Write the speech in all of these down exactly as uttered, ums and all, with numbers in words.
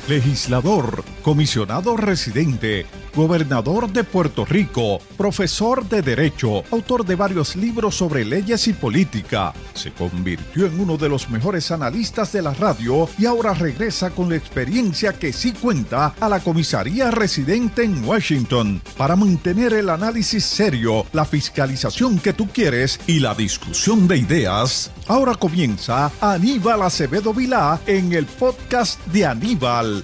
legislador, comisionado residente, gobernador de Puerto Rico, profesor de Derecho, autor de varios libros sobre leyes y política. Se convirtió en uno de los mejores analistas de la radio y ahora regresa con la experiencia que sí cuenta a la comisaría residente en Washington para mantener el análisis serio, la fiscalización que tú quieres y la discusión de ideas. Ahora comienza Aníbal Acevedo Vilá en el podcast de Aníbal.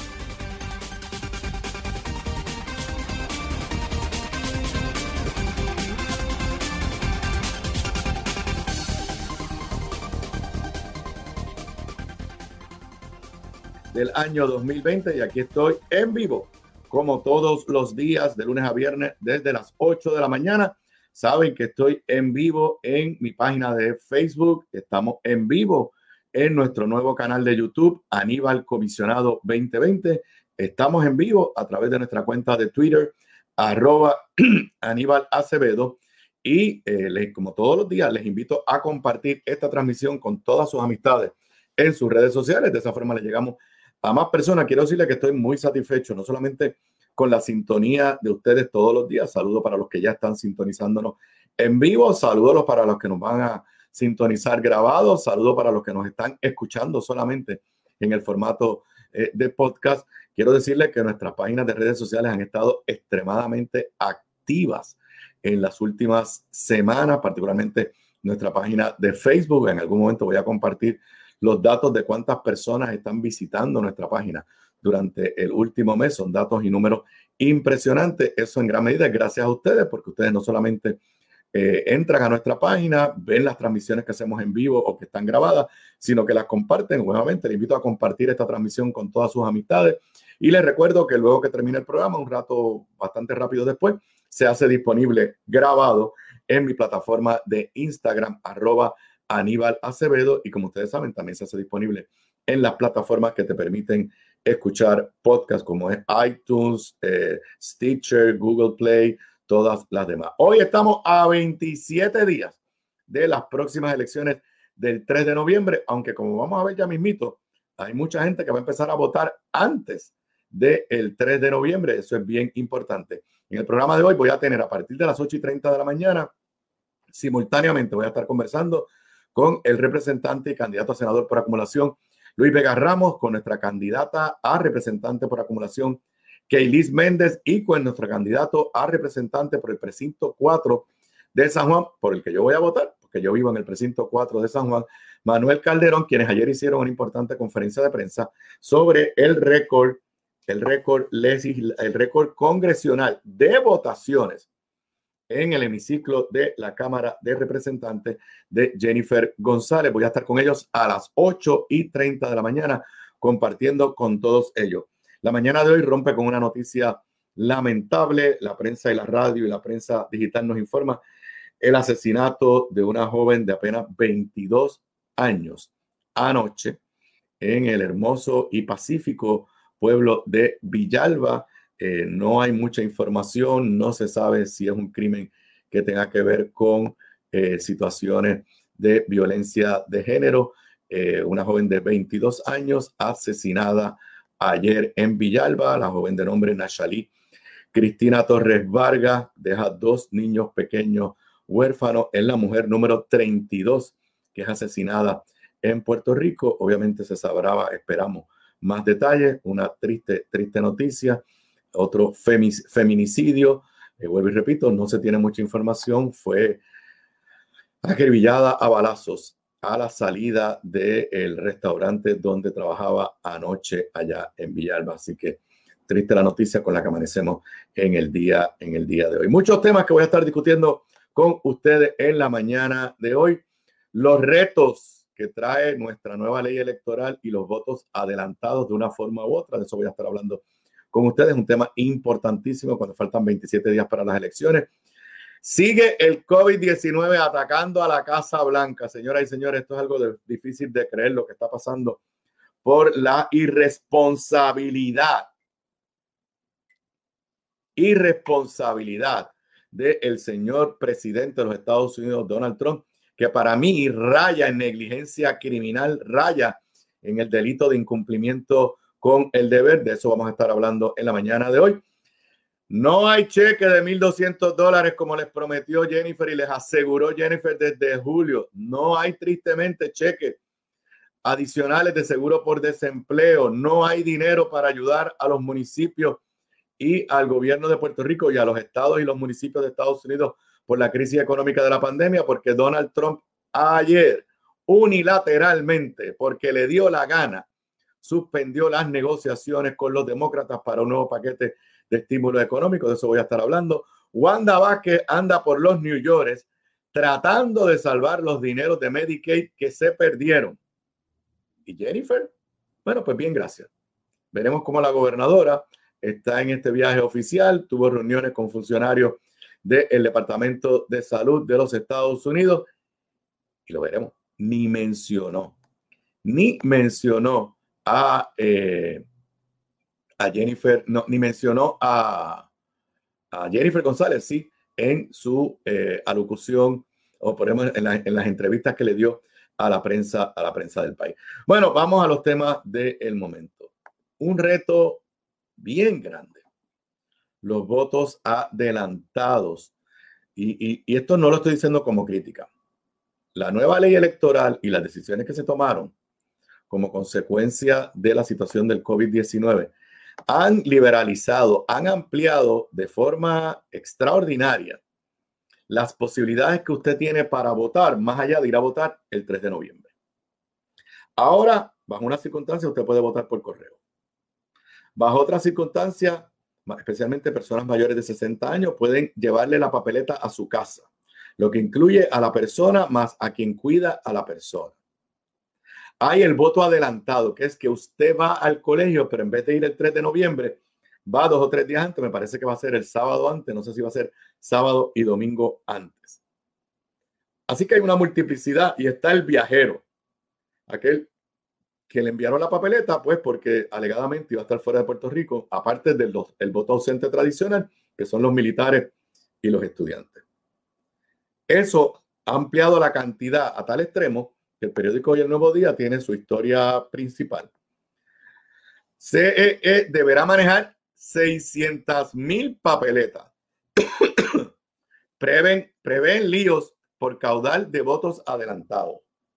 Del año dos mil veinte y aquí estoy en vivo como todos los días de lunes a viernes desde las ocho de la mañana. Saben que estoy en vivo en mi página de Facebook, estamos en vivo en nuestro nuevo canal de YouTube Aníbal Comisionado veinte veinte, estamos en vivo a través de nuestra cuenta de Twitter arroba Aníbal Acevedo y eh, les, como todos los días les invito a compartir esta transmisión con todas sus amistades en sus redes sociales. De esa forma le llegamos a más personas. Quiero decirles que estoy muy satisfecho, no solamente con la sintonía de ustedes todos los días. Saludos para los que ya están sintonizándonos en vivo. Saludos para los que nos van a sintonizar grabados. Saludos para los que nos están escuchando solamente en el formato eh, de podcast. Quiero decirles que nuestras páginas de redes sociales han estado extremadamente activas en las últimas semanas, particularmente nuestra página de Facebook. En algún momento voy a compartir los datos de cuántas personas están visitando nuestra página durante el último mes. Son datos y números impresionantes. Eso en gran medida es gracias a ustedes, porque ustedes no solamente eh, entran a nuestra página, ven las transmisiones que hacemos en vivo o que están grabadas, sino que las comparten. Nuevamente, les invito a compartir esta transmisión con todas sus amistades. Y les recuerdo que luego que termine el programa, un rato bastante rápido después, se hace disponible grabado en mi plataforma de Instagram, arroba Aníbal Acevedo, y como ustedes saben, también se hace disponible en las plataformas que te permiten escuchar podcasts como es iTunes, eh, Stitcher, Google Play, todas las demás. Hoy estamos a veintisiete días de las próximas elecciones del tres de noviembre, aunque como vamos a ver ya mismito, hay mucha gente que va a empezar a votar antes del tres de noviembre. Eso es bien importante. En el programa de hoy voy a tener a partir de las ocho y treinta de la mañana, simultáneamente voy a estar conversando con el representante y candidato a senador por acumulación, Luis Vega Ramos, con nuestra candidata a representante por acumulación, Keilis Méndez, y con nuestro candidato a representante por el precinto cuatro de San Juan, por el que yo voy a votar, porque yo vivo en el precinto cuatro de San Juan, Manuel Calderón, quienes ayer hicieron una importante conferencia de prensa sobre el récord, el récord legisl- el récord congresional de votaciones en el hemiciclo de la Cámara de Representantes de Jennifer González. Voy a estar con ellos a las ocho y treinta de la mañana compartiendo con todos ellos. La mañana de hoy rompe con una noticia lamentable. La prensa y la radio y la prensa digital nos informa el asesinato de una joven de apenas veintidós años anoche en el hermoso y pacífico pueblo de Villalba. Eh, no hay mucha información, no se sabe si es un crimen que tenga que ver con eh, situaciones de violencia de género. Eh, una joven de veintidós años asesinada ayer en Villalba. La joven de nombre Nachalí Cristina Torres Vargas deja dos niños pequeños huérfanos. Es la mujer número treinta y dos que es asesinada en Puerto Rico. Obviamente se sabrá, esperamos, más detalles. Una triste, triste noticia. Otro femic- feminicidio, eh, vuelvo y repito, no se tiene mucha información. Fue acribillada a balazos a la salida del restaurante donde trabajaba anoche allá en Villalba. Así que triste la noticia con la que amanecemos en el día, en el día de hoy. Muchos temas que voy a estar discutiendo con ustedes en la mañana de hoy. Los retos que trae nuestra nueva ley electoral y los votos adelantados de una forma u otra. De eso voy a estar hablando con ustedes, un tema importantísimo cuando faltan veintisiete días para las elecciones. Sigue el COVID diecinueve atacando a la Casa Blanca. Señoras y señores, esto es algo de, difícil de creer lo que está pasando por la irresponsabilidad, irresponsabilidad del señor presidente de los Estados Unidos, Donald Trump, que para mí raya en negligencia criminal, raya en el delito de incumplimiento con el deber. De eso vamos a estar hablando en la mañana de hoy. No hay cheque de mil doscientos dólares como les prometió Jennifer y les aseguró Jennifer desde julio. No hay tristemente cheques adicionales de seguro por desempleo. No hay dinero para ayudar a los municipios y al gobierno de Puerto Rico y a los estados y los municipios de Estados Unidos por la crisis económica de la pandemia, porque Donald Trump ayer unilateralmente, porque le dio la gana, suspendió las negociaciones con los demócratas para un nuevo paquete de estímulo económico. De eso voy a estar hablando. Wanda Vázquez anda por los New York tratando de salvar los dineros de Medicaid que se perdieron. ¿Y Jennifer? Bueno, pues bien, gracias. Veremos cómo la gobernadora está en este viaje oficial. Tuvo reuniones con funcionarios del Departamento de Salud de los Estados Unidos y lo veremos. Ni mencionó, ni mencionó a, eh, a Jennifer, no, ni mencionó a, a Jennifer González, sí, en su eh, alocución o ponemos en, la, en las entrevistas que le dio a la prensa, a la prensa del país. Bueno, vamos a los temas del momento. Un reto bien grande. Los votos adelantados. Y, y, y esto no lo estoy diciendo como crítica. La nueva ley electoral y las decisiones que se tomaron como consecuencia de la situación del COVID diecinueve han liberalizado, han ampliado de forma extraordinaria las posibilidades que usted tiene para votar, más allá de ir a votar el tres de noviembre. Ahora, bajo una circunstancia, usted puede votar por correo. Bajo otras circunstancias, especialmente personas mayores de sesenta años, pueden llevarle la papeleta a su casa, lo que incluye a la persona más a quien cuida a la persona. Hay el voto adelantado, que es que usted va al colegio, pero en vez de ir el tres de noviembre, va dos o tres días antes. Me parece que va a ser el sábado antes, no sé si va a ser sábado y domingo antes. Así que hay una multiplicidad y está el viajero, aquel que le enviaron la papeleta, pues porque alegadamente iba a estar fuera de Puerto Rico, aparte del el voto ausente tradicional, que son los militares y los estudiantes. Eso ha ampliado la cantidad a tal extremo que el periódico Hoy el Nuevo Día tiene su historia principal. C E E deberá manejar seiscientas mil papeletas. Prevén, prevén líos por caudal de votos adelantados.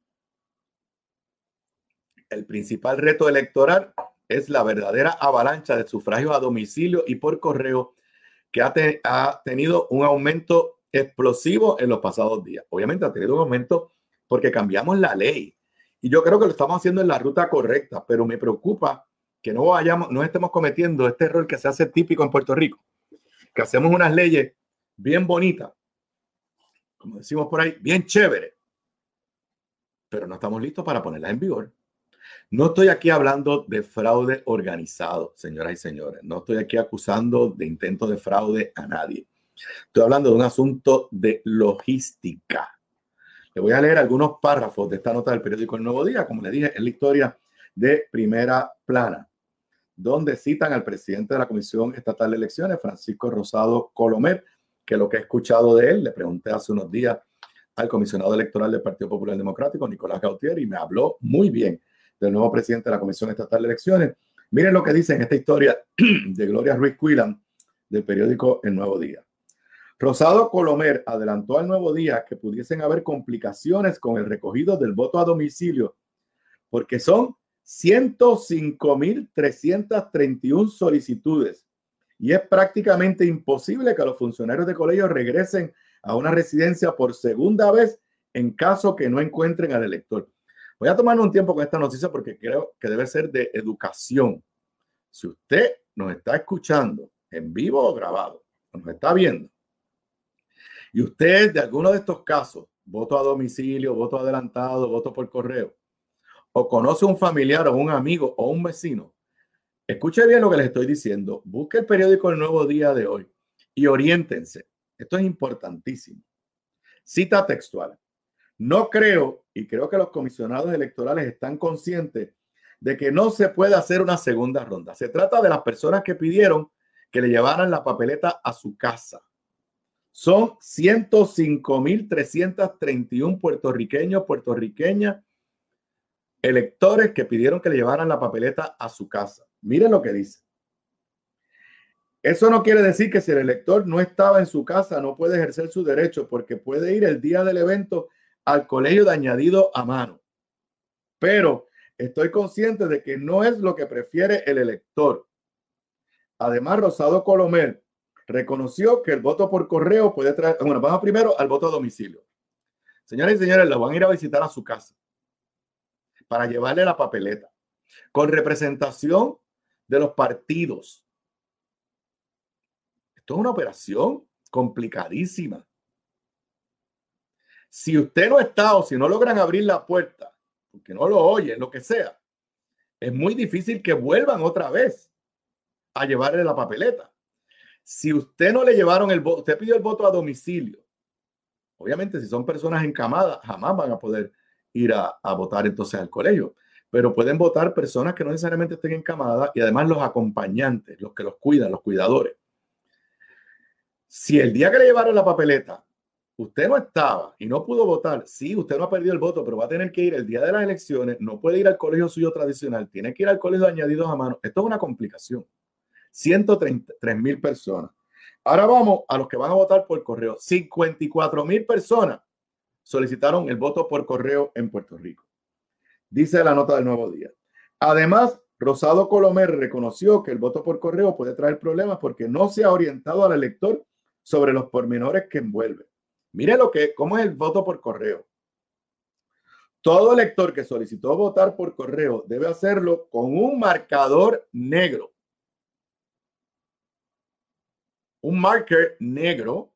El principal reto electoral es la verdadera avalancha de sufragios a domicilio y por correo que ha, te, ha tenido un aumento explosivo en los pasados días. Obviamente ha tenido un aumento porque cambiamos la ley. Y yo creo que lo estamos haciendo en la ruta correcta, pero me preocupa que no vayamos, no estemos cometiendo este error que se hace típico en Puerto Rico, que hacemos unas leyes bien bonitas, como decimos por ahí, bien chévere, pero no estamos listos para ponerlas en vigor. No estoy aquí hablando de fraude organizado, señoras y señores. No estoy aquí acusando de intento de fraude a nadie. Estoy hablando de un asunto de logística. Le voy a leer algunos párrafos de esta nota del periódico El Nuevo Día, como le dije, es la historia de primera plana, donde citan al presidente de la Comisión Estatal de Elecciones, Francisco Rosado Colomer, que lo que he escuchado de él, le pregunté hace unos días al comisionado electoral del Partido Popular Democrático, Nicolás Gautier, y me habló muy bien del nuevo presidente de la Comisión Estatal de Elecciones. Miren lo que dice en esta historia de Gloria Ruiz Cuilan del periódico El Nuevo Día. Rosado Colomer adelantó al Nuevo Día que pudiesen haber complicaciones con el recogido del voto a domicilio porque son ciento cinco mil trescientas treinta y una solicitudes y es prácticamente imposible que los funcionarios de colegio regresen a una residencia por segunda vez en caso que no encuentren al elector. Voy a tomarme un tiempo con esta noticia porque creo que debe ser de educación. Si usted nos está escuchando en vivo o grabado, nos está viendo, y usted de alguno de estos casos, voto a domicilio, voto adelantado, voto por correo, o conoce un familiar o un amigo o un vecino, escuche bien lo que les estoy diciendo. Busque el periódico El Nuevo Día de hoy y oriéntense. Esto es importantísimo. Cita textual. No creo, y creo que los comisionados electorales están conscientes de que no se puede hacer una segunda ronda. Se trata de las personas que pidieron que le llevaran la papeleta a su casa. Son ciento cinco mil trescientas treinta y una puertorriqueños, puertorriqueñas, electores que pidieron que le llevaran la papeleta a su casa. Miren lo que dice. Eso no quiere decir que si el elector no estaba en su casa no puede ejercer su derecho, porque puede ir el día del evento al colegio de añadido a mano. Pero estoy consciente de que no es lo que prefiere el elector. Además, Rosado Colomer reconoció que el voto por correo puede traer... Bueno, vamos primero al voto a domicilio. Señoras y señores, la van a ir a visitar a su casa para llevarle la papeleta con representación de los partidos. Esto es una operación complicadísima. Si usted no está o si no logran abrir la puerta, porque no lo oyen, lo que sea, es muy difícil que vuelvan otra vez a llevarle la papeleta. Si usted no le llevaron el voto, usted pidió el voto a domicilio, obviamente si son personas encamadas, jamás van a poder ir a, a votar entonces al colegio, pero pueden votar personas que no necesariamente estén encamadas y además los acompañantes, los que los cuidan, los cuidadores. Si el día que le llevaron la papeleta usted no estaba y no pudo votar, sí, usted no ha perdido el voto, pero va a tener que ir el día de las elecciones, no puede ir al colegio suyo tradicional, tiene que ir al colegio de añadidos a mano. Esto es una complicación. ciento treinta y tres mil personas. Ahora vamos a los que van a votar por correo. cincuenta y cuatro mil personas solicitaron el voto por correo en Puerto Rico. Dice la nota del Nuevo Día. Además, Rosado Colomer reconoció que el voto por correo puede traer problemas porque no se ha orientado al elector sobre los pormenores que envuelve. Mire lo que, cómo es el voto por correo. Todo elector que solicitó votar por correo debe hacerlo con un marcador negro. Un marker negro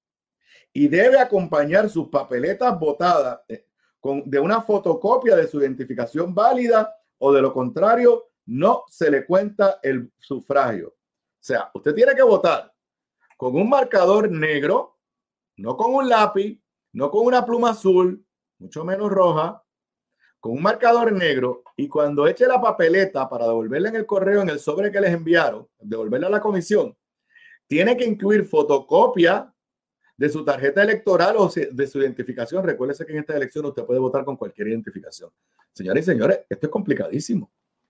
y debe acompañar sus papeletas votadas con, de una fotocopia de su identificación válida o de lo contrario no se le cuenta el sufragio. O sea, usted tiene que votar con un marcador negro, no con un lápiz, no con una pluma azul, mucho menos roja, con un marcador negro y cuando eche la papeleta para devolverla en el correo, en el sobre que les enviaron, devolverla a la comisión, tiene que incluir fotocopia de su tarjeta electoral o de su identificación. Recuérdese que en esta elección usted puede votar con cualquier identificación. Señores y señores, esto es complicadísimo.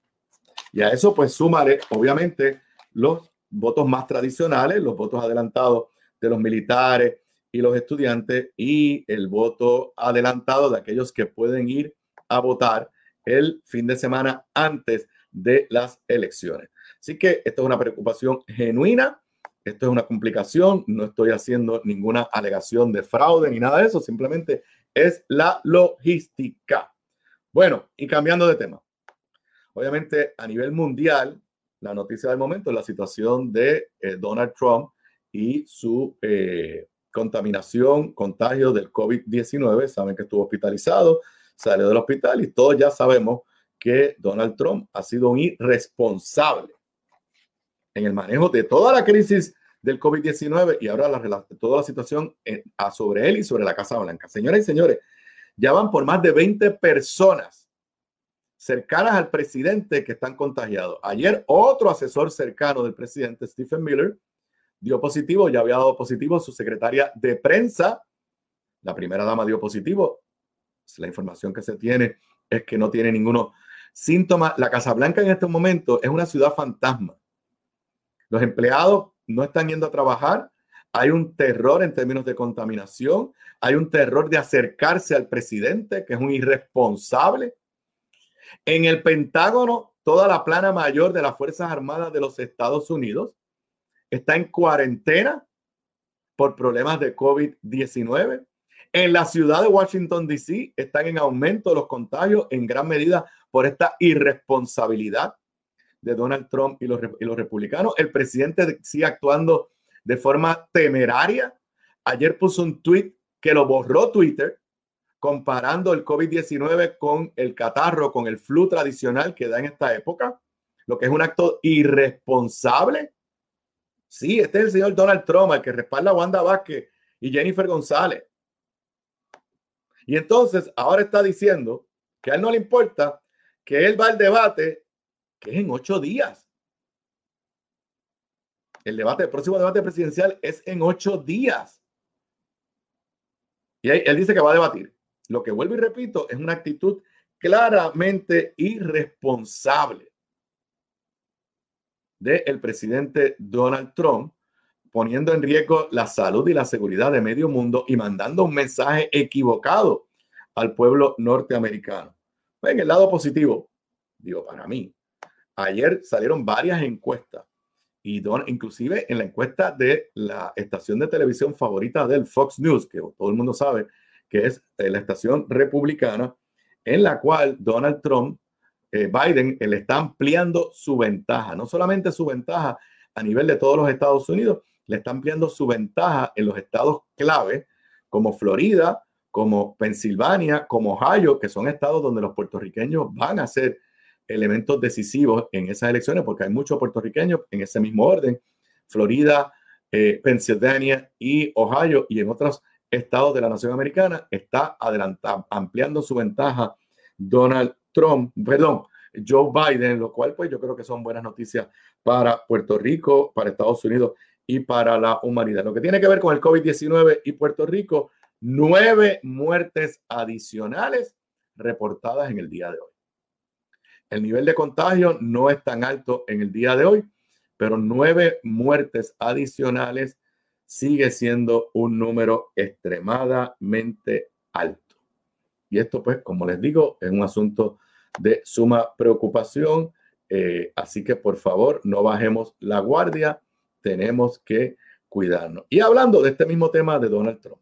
Y a eso pues súmale, obviamente, los votos más tradicionales, los votos adelantados de los militares y los estudiantes y el voto adelantado de aquellos que pueden ir a votar el fin de semana antes de las elecciones. Así que esto es una preocupación genuina. Esto es una complicación, no estoy haciendo ninguna alegación de fraude ni nada de eso, simplemente es la logística. Bueno, y cambiando de tema. Obviamente, a nivel mundial, la noticia del momento es la situación de eh, Donald Trump y su eh, contaminación, contagio del COVID diecinueve. Saben que estuvo hospitalizado, salió del hospital y todos ya sabemos que Donald Trump ha sido un irresponsable en el manejo de toda la crisis del COVID diecinueve y ahora la, toda la situación en, a sobre él y sobre la Casa Blanca. Señoras y señores, ya van por más de veinte personas cercanas al presidente que están contagiados. Ayer otro asesor cercano del presidente, Stephen Miller, dio positivo, ya había dado positivo su secretaria de prensa. La primera dama dio positivo. La información que se tiene es que no tiene ninguno síntoma. La Casa Blanca en este momento es una ciudad fantasma. Los empleados no están yendo a trabajar. Hay un terror en términos de contaminación. Hay un terror de acercarse al presidente, que es un irresponsable. En el Pentágono, toda la plana mayor de las Fuerzas Armadas de los Estados Unidos está en cuarentena por problemas de COVID diecinueve. En la ciudad de Washington, D C, están en aumento los contagios en gran medida por esta irresponsabilidad de Donald Trump y los, y los republicanos. El presidente sigue actuando de forma temeraria. Ayer puso un tweet que lo borró Twitter, comparando el COVID diecinueve con el catarro, con el flu tradicional que da en esta época, lo que es un acto irresponsable. Sí, este es el señor Donald Trump, el que respalda a Wanda Vázquez y Jennifer González. Y entonces ahora está diciendo que a él no le importa, que él va al debate, que es en ocho días. El debate, el próximo debate presidencial es en ocho días. Y él dice que va a debatir. Lo que vuelvo y repito, es una actitud claramente irresponsable. del presidente Donald Trump, poniendo en riesgo la salud y la seguridad de medio mundo y mandando un mensaje equivocado al pueblo norteamericano. En el lado positivo, digo, para mí, ayer salieron varias encuestas y don, inclusive en la encuesta de la estación de televisión favorita del Fox News, que todo el mundo sabe que es la estación republicana, en la cual Donald Trump, eh, Biden, eh, le está ampliando su ventaja, no solamente su ventaja a nivel de todos los Estados Unidos, le está ampliando su ventaja en los estados clave como Florida, como Pensilvania, como Ohio, que son estados donde los puertorriqueños van a ser elementos decisivos en esas elecciones, porque hay muchos puertorriqueños en ese mismo orden, Florida, eh, Pensilvania y Ohio, y en otros estados de la nación americana está adelantando, ampliando su ventaja Donald Trump, perdón, Joe Biden, lo cual pues yo creo que son buenas noticias para Puerto Rico, para Estados Unidos y para la humanidad. Lo que tiene que ver con el COVID diecinueve y Puerto Rico, nueve muertes adicionales reportadas en el día de hoy. El nivel de contagio no es tan alto en el día de hoy, pero nueve muertes adicionales sigue siendo un número extremadamente alto. Y esto, pues, como les digo, es un asunto de suma preocupación. Eh, así que, por favor, no bajemos la guardia. Tenemos que cuidarnos. Y hablando de este mismo tema de Donald Trump.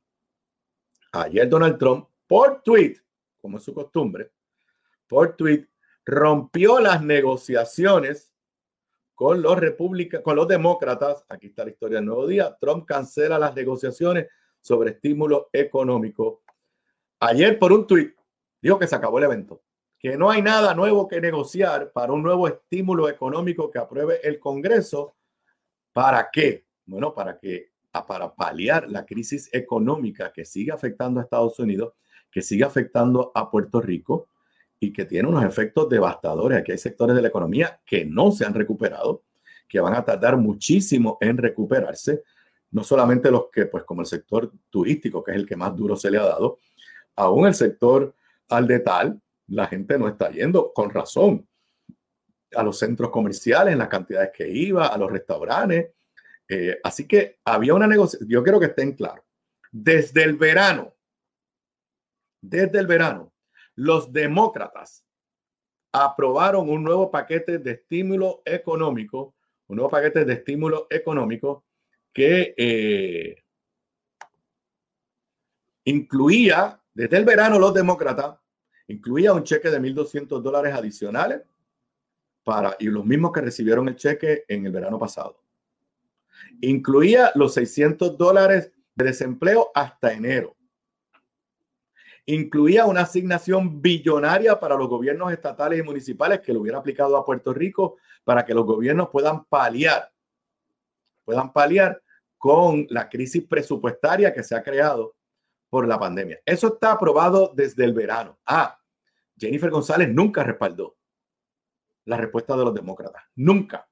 Ayer Donald Trump, por tweet, como es su costumbre, por tweet, rompió las negociaciones con los republicanos, con los demócratas. Aquí está la historia del Nuevo Día. Trump cancela las negociaciones sobre estímulo económico. Ayer por un tuit dijo que se acabó el evento, que no hay nada nuevo que negociar para un nuevo estímulo económico que apruebe el Congreso. ¿Para qué? Bueno, para que para paliar la crisis económica que sigue afectando a Estados Unidos, que sigue afectando a Puerto Rico y que tiene unos efectos devastadores. Aquí hay sectores de la economía que no se han recuperado, que van a tardar muchísimo en recuperarse. No solamente los que, pues como el sector turístico, que es el que más duro se le ha dado, aún el sector al de tal, la gente no está yendo con razón a los centros comerciales en las cantidades que iba, a los restaurantes. Eh, así que había una negociación. Yo quiero que estén claros. Desde el verano, desde el verano, los demócratas aprobaron un nuevo paquete de estímulo económico, un nuevo paquete de estímulo económico que eh, incluía, desde el verano, los demócratas, incluía un cheque de mil doscientos dólares adicionales para, y los mismos que recibieron el cheque en el verano pasado. Incluía los seiscientos dólares de desempleo hasta enero. Incluía una asignación billonaria para los gobiernos estatales y municipales que lo hubiera aplicado a Puerto Rico para que los gobiernos puedan paliar, puedan paliar con la crisis presupuestaria que se ha creado por la pandemia. Eso está aprobado desde el verano. Ah, Jennifer González nunca respaldó la respuesta de los demócratas. Nunca.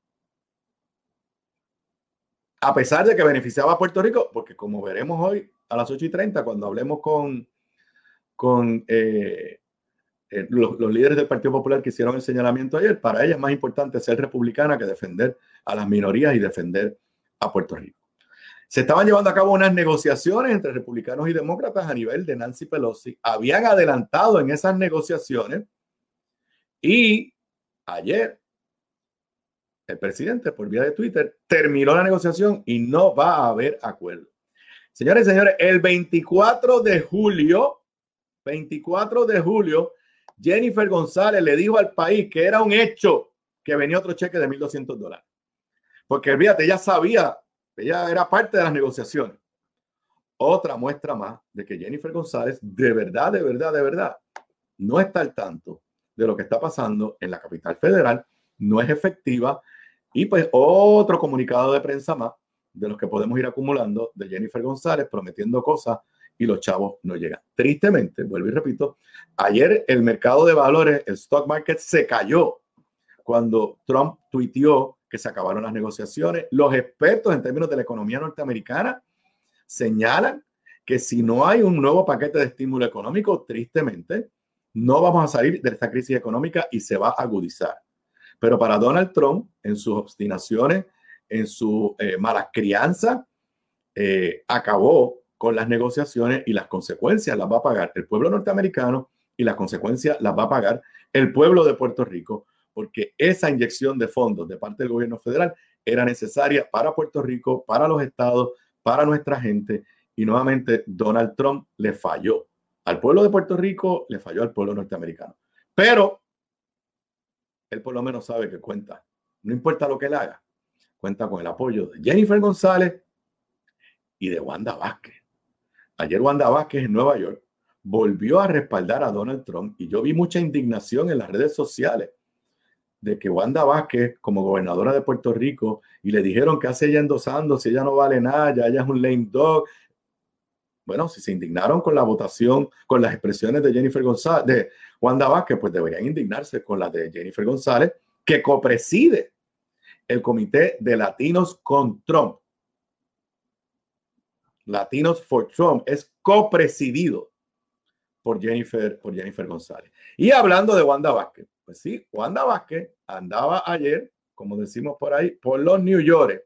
A pesar de que beneficiaba a Puerto Rico, porque como veremos hoy a las ocho y treinta, cuando hablemos con, con eh, eh, los, los líderes del Partido Popular que hicieron el señalamiento ayer, para ella es más importante ser republicana que defender a las minorías y defender a Puerto Rico. Se estaban llevando a cabo unas negociaciones entre republicanos y demócratas a nivel de Nancy Pelosi. Habían adelantado en esas negociaciones y ayer el presidente, por vía de Twitter, terminó la negociación y no va a haber acuerdo. Señores y señores, el veinticuatro de julio, veinticuatro de julio, Jennifer González le dijo al país que era un hecho que venía otro cheque de mil doscientos dólares. Porque, fíjate, ella sabía, ella era parte de las negociaciones. Otra muestra más de que Jennifer González, de verdad, de verdad, de verdad, no está al tanto de lo que está pasando en la capital federal, no es efectiva. Y pues otro comunicado de prensa más de los que podemos ir acumulando de Jennifer González prometiendo cosas y los chavos no llegan. Tristemente, vuelvo y repito, ayer el mercado de valores, el stock market se cayó cuando Trump tuiteó que se acabaron las negociaciones. Los expertos en términos de la economía norteamericana señalan que si no hay un nuevo paquete de estímulo económico, tristemente, no vamos a salir de esta crisis económica y se va a agudizar. Pero para Donald Trump, en sus obstinaciones, en su eh, mala crianza, eh, acabó con las negociaciones y las consecuencias las va a pagar el pueblo norteamericano y las consecuencias las va a pagar el pueblo de Puerto Rico, porque esa inyección de fondos de parte del gobierno federal era necesaria para Puerto Rico, para los estados, para nuestra gente. Y nuevamente Donald Trump le falló al pueblo de Puerto Rico, le falló al pueblo norteamericano. Pero él por lo menos sabe que cuenta. No importa lo que él haga, cuenta con el apoyo de Jennifer González y de Wanda Vázquez. Ayer Wanda Vázquez en Nueva York volvió a respaldar a Donald Trump y yo vi mucha indignación en las redes sociales de que Wanda Vázquez, como gobernadora de Puerto Rico, y le dijeron que hace ella endosando, si ella no vale nada, ya ella es un lame dog. Bueno, si se indignaron con la votación, con las expresiones de Jennifer González, de Wanda Vázquez, pues deberían indignarse con las de Jennifer González, que copreside el Comité de Latinos con Trump. Latinos for Trump es copresidido por Jennifer, por Jennifer González. Y hablando de Wanda Vázquez, pues sí, Wanda Vázquez andaba ayer, como decimos por ahí, por los New York.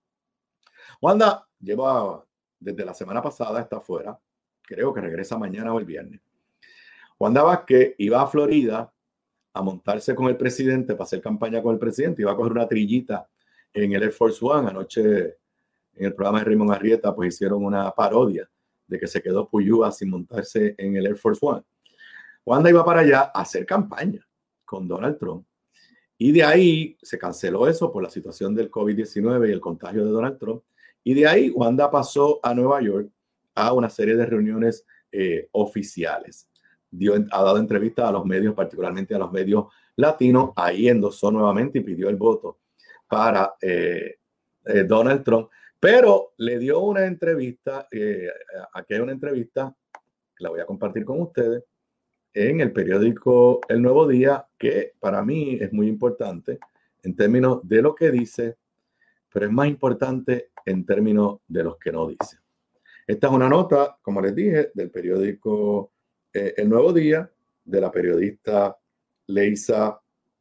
Wanda lleva desde la semana pasada, está afuera, creo que regresa mañana o el viernes. Wanda Vázquez iba a Florida a montarse con el presidente para hacer campaña con el presidente, iba a coger una trillita en el Air Force One. Anoche en el programa de Raymond Arrieta pues hicieron una parodia de que se quedó Puyúa sin montarse en el Air Force One. Wanda iba para allá a hacer campaña con Donald Trump y de ahí se canceló eso por la situación del COVID diecinueve y el contagio de Donald Trump, y de ahí Wanda pasó a Nueva York a una serie de reuniones eh, oficiales. Dio, ha dado entrevistas a los medios, particularmente a los medios latinos. Ahí endosó nuevamente y pidió el voto para eh, eh, Donald Trump, pero le dio una entrevista, eh, aquí hay una entrevista que la voy a compartir con ustedes en el periódico El Nuevo Día, que para mí es muy importante en términos de lo que dice, pero es más importante en términos de los que no dice. Esta es una nota, como les dije, del periódico eh, El Nuevo Día, de la periodista Leisa,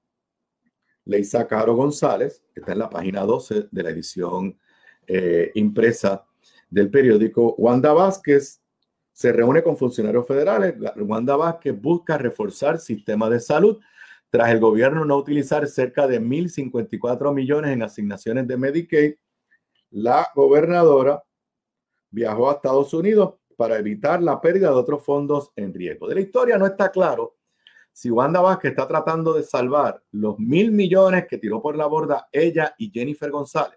Leisa Caro González, que está en la página doce de la edición eh, impresa del periódico. Wanda Vázquez se reúne con funcionarios federales. Wanda Vázquez busca reforzar el sistema de salud tras el gobierno no utilizar cerca de mil cincuenta y cuatro millones en asignaciones de Medicaid. La gobernadora viajó a Estados Unidos para evitar la pérdida de otros fondos en riesgo. De la historia no está claro si Wanda Vázquez está tratando de salvar los mil millones que tiró por la borda ella y Jennifer González,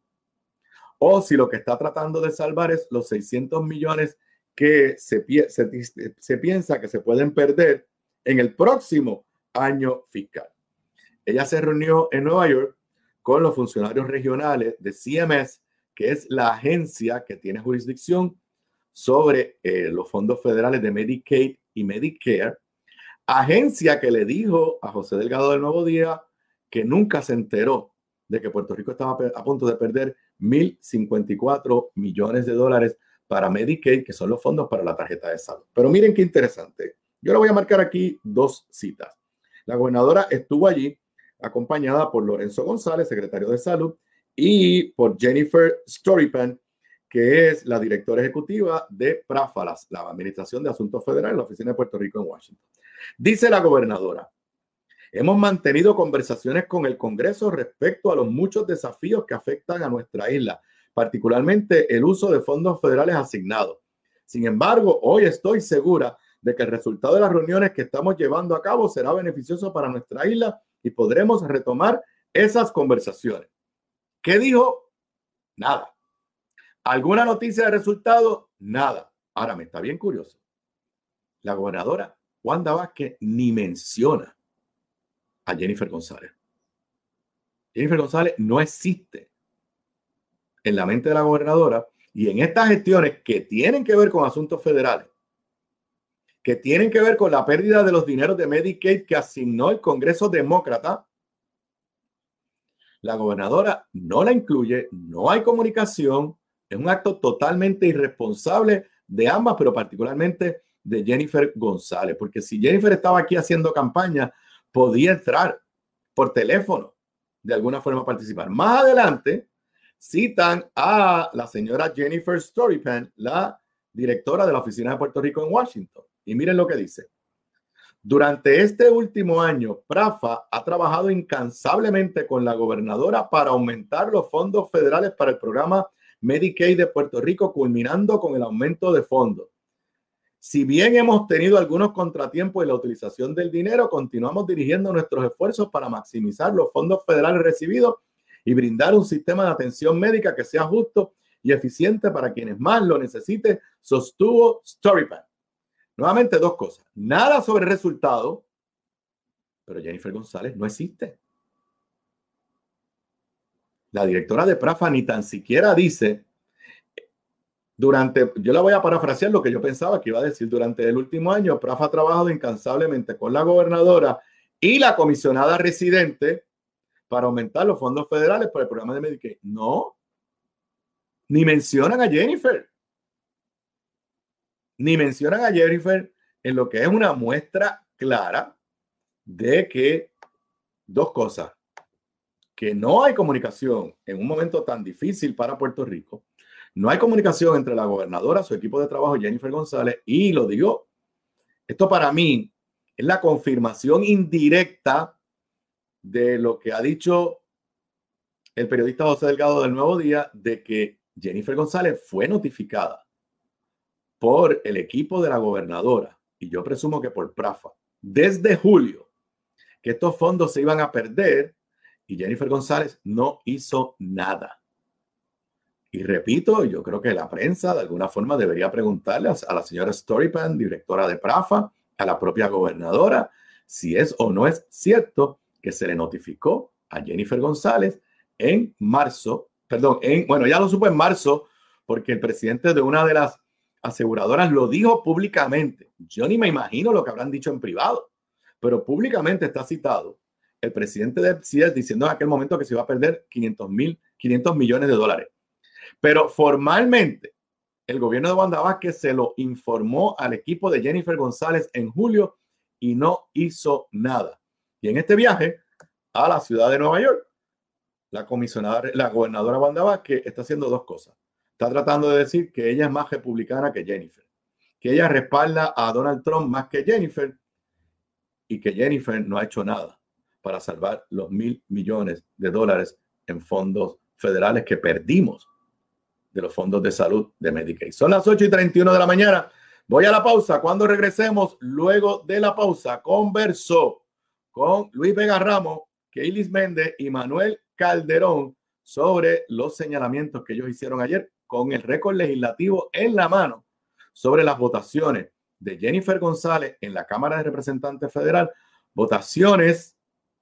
o si lo que está tratando de salvar es los seiscientos millones que se, se, se piensa que se pueden perder en el próximo año fiscal. Ella se reunió en Nueva York con los funcionarios regionales de C M S, que es la agencia que tiene jurisdicción sobre eh, los fondos federales de Medicaid y Medicare, agencia que le dijo a José Delgado del Nuevo Día que nunca se enteró de que Puerto Rico estaba a punto de perder mil cincuenta y cuatro millones de dólares para Medicaid, que son los fondos para la tarjeta de salud. Pero miren qué interesante. Yo le voy a marcar aquí dos citas. La gobernadora estuvo allí acompañada por Lorenzo González, secretario de Salud, y por Jennifer Storypan, que es la directora ejecutiva de Práfalas, la Administración de Asuntos Federales, la Oficina de Puerto Rico en Washington. Dice la gobernadora: hemos mantenido conversaciones con el Congreso respecto a los muchos desafíos que afectan a nuestra isla, particularmente el uso de fondos federales asignados. Sin embargo, hoy estoy segura de que el resultado de las reuniones que estamos llevando a cabo será beneficioso para nuestra isla y podremos retomar esas conversaciones. ¿Qué dijo? Nada. ¿Alguna noticia de resultado? Nada. Ahora me está bien curioso. La gobernadora Wanda Vázquez ni menciona a Jennifer González. Jennifer González no existe en la mente de la gobernadora, y en estas gestiones que tienen que ver con asuntos federales, que tienen que ver con la pérdida de los dineros de Medicaid que asignó el Congreso Demócrata, la gobernadora no la incluye, no hay comunicación. Es un acto totalmente irresponsable de ambas, pero particularmente de Jennifer González, porque si Jennifer estaba aquí haciendo campaña, podía entrar por teléfono de alguna forma participar. Más adelante citan a la señora Jennifer Storypan, la directora de la Oficina de Puerto Rico en Washington. Y miren lo que dice. Durante este último año, PRAFA ha trabajado incansablemente con la gobernadora para aumentar los fondos federales para el programa Medicaid de Puerto Rico, culminando con el aumento de fondos. Si bien hemos tenido algunos contratiempos en la utilización del dinero, continuamos dirigiendo nuestros esfuerzos para maximizar los fondos federales recibidos y brindar un sistema de atención médica que sea justo y eficiente para quienes más lo necesiten, sostuvo Storypan. Nuevamente, dos cosas. Nada sobre resultado, pero Jennifer González no existe. La directora de PRAFA ni tan siquiera dice, durante, yo la voy a parafrasear lo que yo pensaba que iba a decir, durante el último año, PRAFA ha trabajado incansablemente con la gobernadora y la comisionada residente para aumentar los fondos federales para el programa de Medicaid. No, ni mencionan a Jennifer. Ni mencionan a Jennifer en lo que es una muestra clara de que dos cosas, que no hay comunicación en un momento tan difícil para Puerto Rico, no hay comunicación entre la gobernadora, su equipo de trabajo, Jennifer González, y lo digo, esto para mí es la confirmación indirecta de lo que ha dicho el periodista José Delgado del Nuevo Día, de que Jennifer González fue notificada por el equipo de la gobernadora, y yo presumo que por PRAFA, desde julio, que estos fondos se iban a perder, y Jennifer González no hizo nada. Y repito, yo creo que la prensa de alguna forma debería preguntarle a la señora Storypan, directora de PRAFA, a la propia gobernadora, si es o no es cierto que se le notificó a Jennifer González en marzo, perdón, en, bueno, ya lo supo en marzo, porque el presidente de una de las aseguradoras lo dijo públicamente. Yo ni me imagino lo que habrán dicho en privado, pero públicamente está citado el presidente de C I E S diciendo en aquel momento que se iba a perder quinientos millones de dólares. Pero formalmente el gobierno de Wanda Vázquez se lo informó al equipo de Jennifer González en julio y no hizo nada. Y en este viaje a la ciudad de Nueva York, la comisionada, la gobernadora Wanda Vázquez está haciendo dos cosas. Está tratando de decir que ella es más republicana que Jennifer, que ella respalda a Donald Trump más que Jennifer y que Jennifer no ha hecho nada para salvar los mil millones de dólares en fondos federales que perdimos de los fondos de salud de Medicaid. Son las ocho y treinta y uno de la mañana. Voy a la pausa. Cuando regresemos, luego de la pausa, conversó con Luis Vega Ramos, Keilis Méndez y Manuel Calderón sobre los señalamientos que ellos hicieron ayer con el récord legislativo en la mano sobre las votaciones de Jennifer González en la Cámara de Representantes Federal, votaciones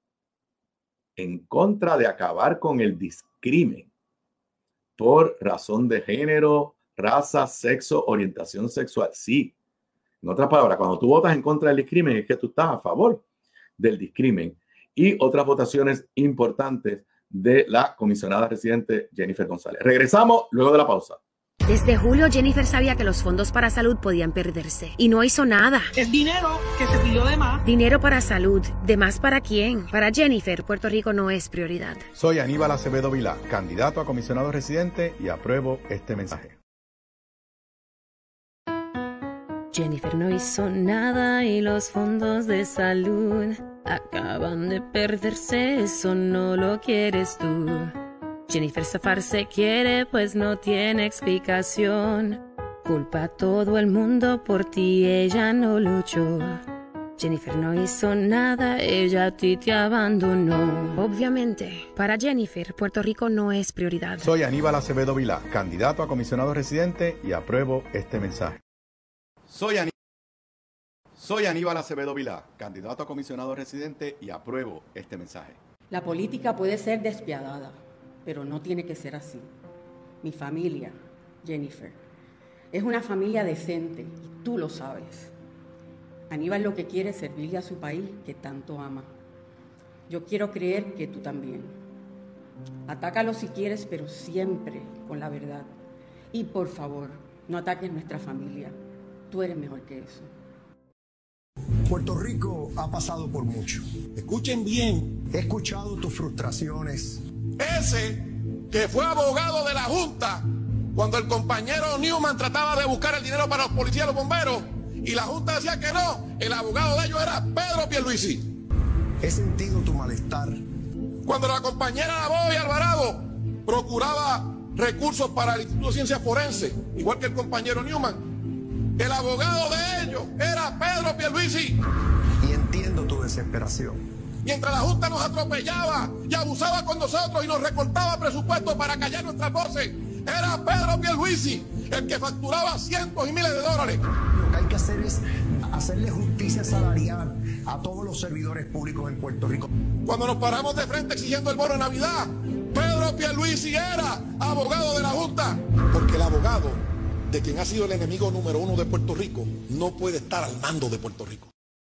en contra de acabar con el discrimen por razón de género, raza, sexo, orientación sexual. Sí, en otras palabras, cuando tú votas en contra del discrimen es que tú estás a favor del discrimen. Y otras votaciones importantes de la comisionada residente Jennifer González. Regresamos luego de la pausa. Desde julio, Jennifer sabía que los fondos para salud podían perderse y no hizo nada. Es dinero que se pidió de más. Dinero para salud. ¿De más para quién? Para Jennifer, Puerto Rico no es prioridad. Soy Aníbal Acevedo Vilá, candidato a comisionado residente, y apruebo este mensaje. Jennifer no hizo nada y los fondos de salud acaban de perderse, eso no lo quieres tú. Jennifer zafarse quiere, pues no tiene explicación. Culpa a todo el mundo por ti, ella no luchó. Jennifer no hizo nada, ella a ti te abandonó. Obviamente, para Jennifer, Puerto Rico no es prioridad. Soy Aníbal Acevedo Vilá, candidato a comisionado residente, y apruebo este mensaje. Soy, Aní- Soy Aníbal Acevedo Vilá, candidato a comisionado residente, y apruebo este mensaje. La política puede ser despiadada, pero no tiene que ser así. Mi familia, Jennifer, es una familia decente y tú lo sabes. Aníbal lo que quiere es servirle a su país que tanto ama. Yo quiero creer que tú también. Atácalo si quieres, pero siempre con la verdad. Y por favor, no ataques nuestra familia. Tú eres mejor que eso. Puerto Rico ha pasado por mucho. Escuchen bien. He escuchado tus frustraciones. Ese que fue abogado de la Junta cuando el compañero Newman trataba de buscar el dinero para los policías y los bomberos y la Junta decía que no, el abogado de ellos era Pedro Pierluisi. He sentido tu malestar. Cuando la compañera Boy Alvarado procuraba recursos para el Instituto de Ciencias Forenses, igual que el compañero Newman, el abogado de ellos era Pedro Pierluisi. Y entiendo tu desesperación. Mientras la Junta nos atropellaba y abusaba con nosotros y nos recortaba presupuesto para callar nuestras voces, era Pedro Pierluisi el que facturaba cientos y miles de dólares. Lo que hay que hacer es hacerle justicia salarial a todos los servidores públicos en Puerto Rico. Cuando nos paramos de frente exigiendo el bono de Navidad, Pedro Pierluisi era abogado de la Junta. Porque el abogado de quien ha sido el enemigo número uno de Puerto Rico no puede estar al mando de Puerto Rico.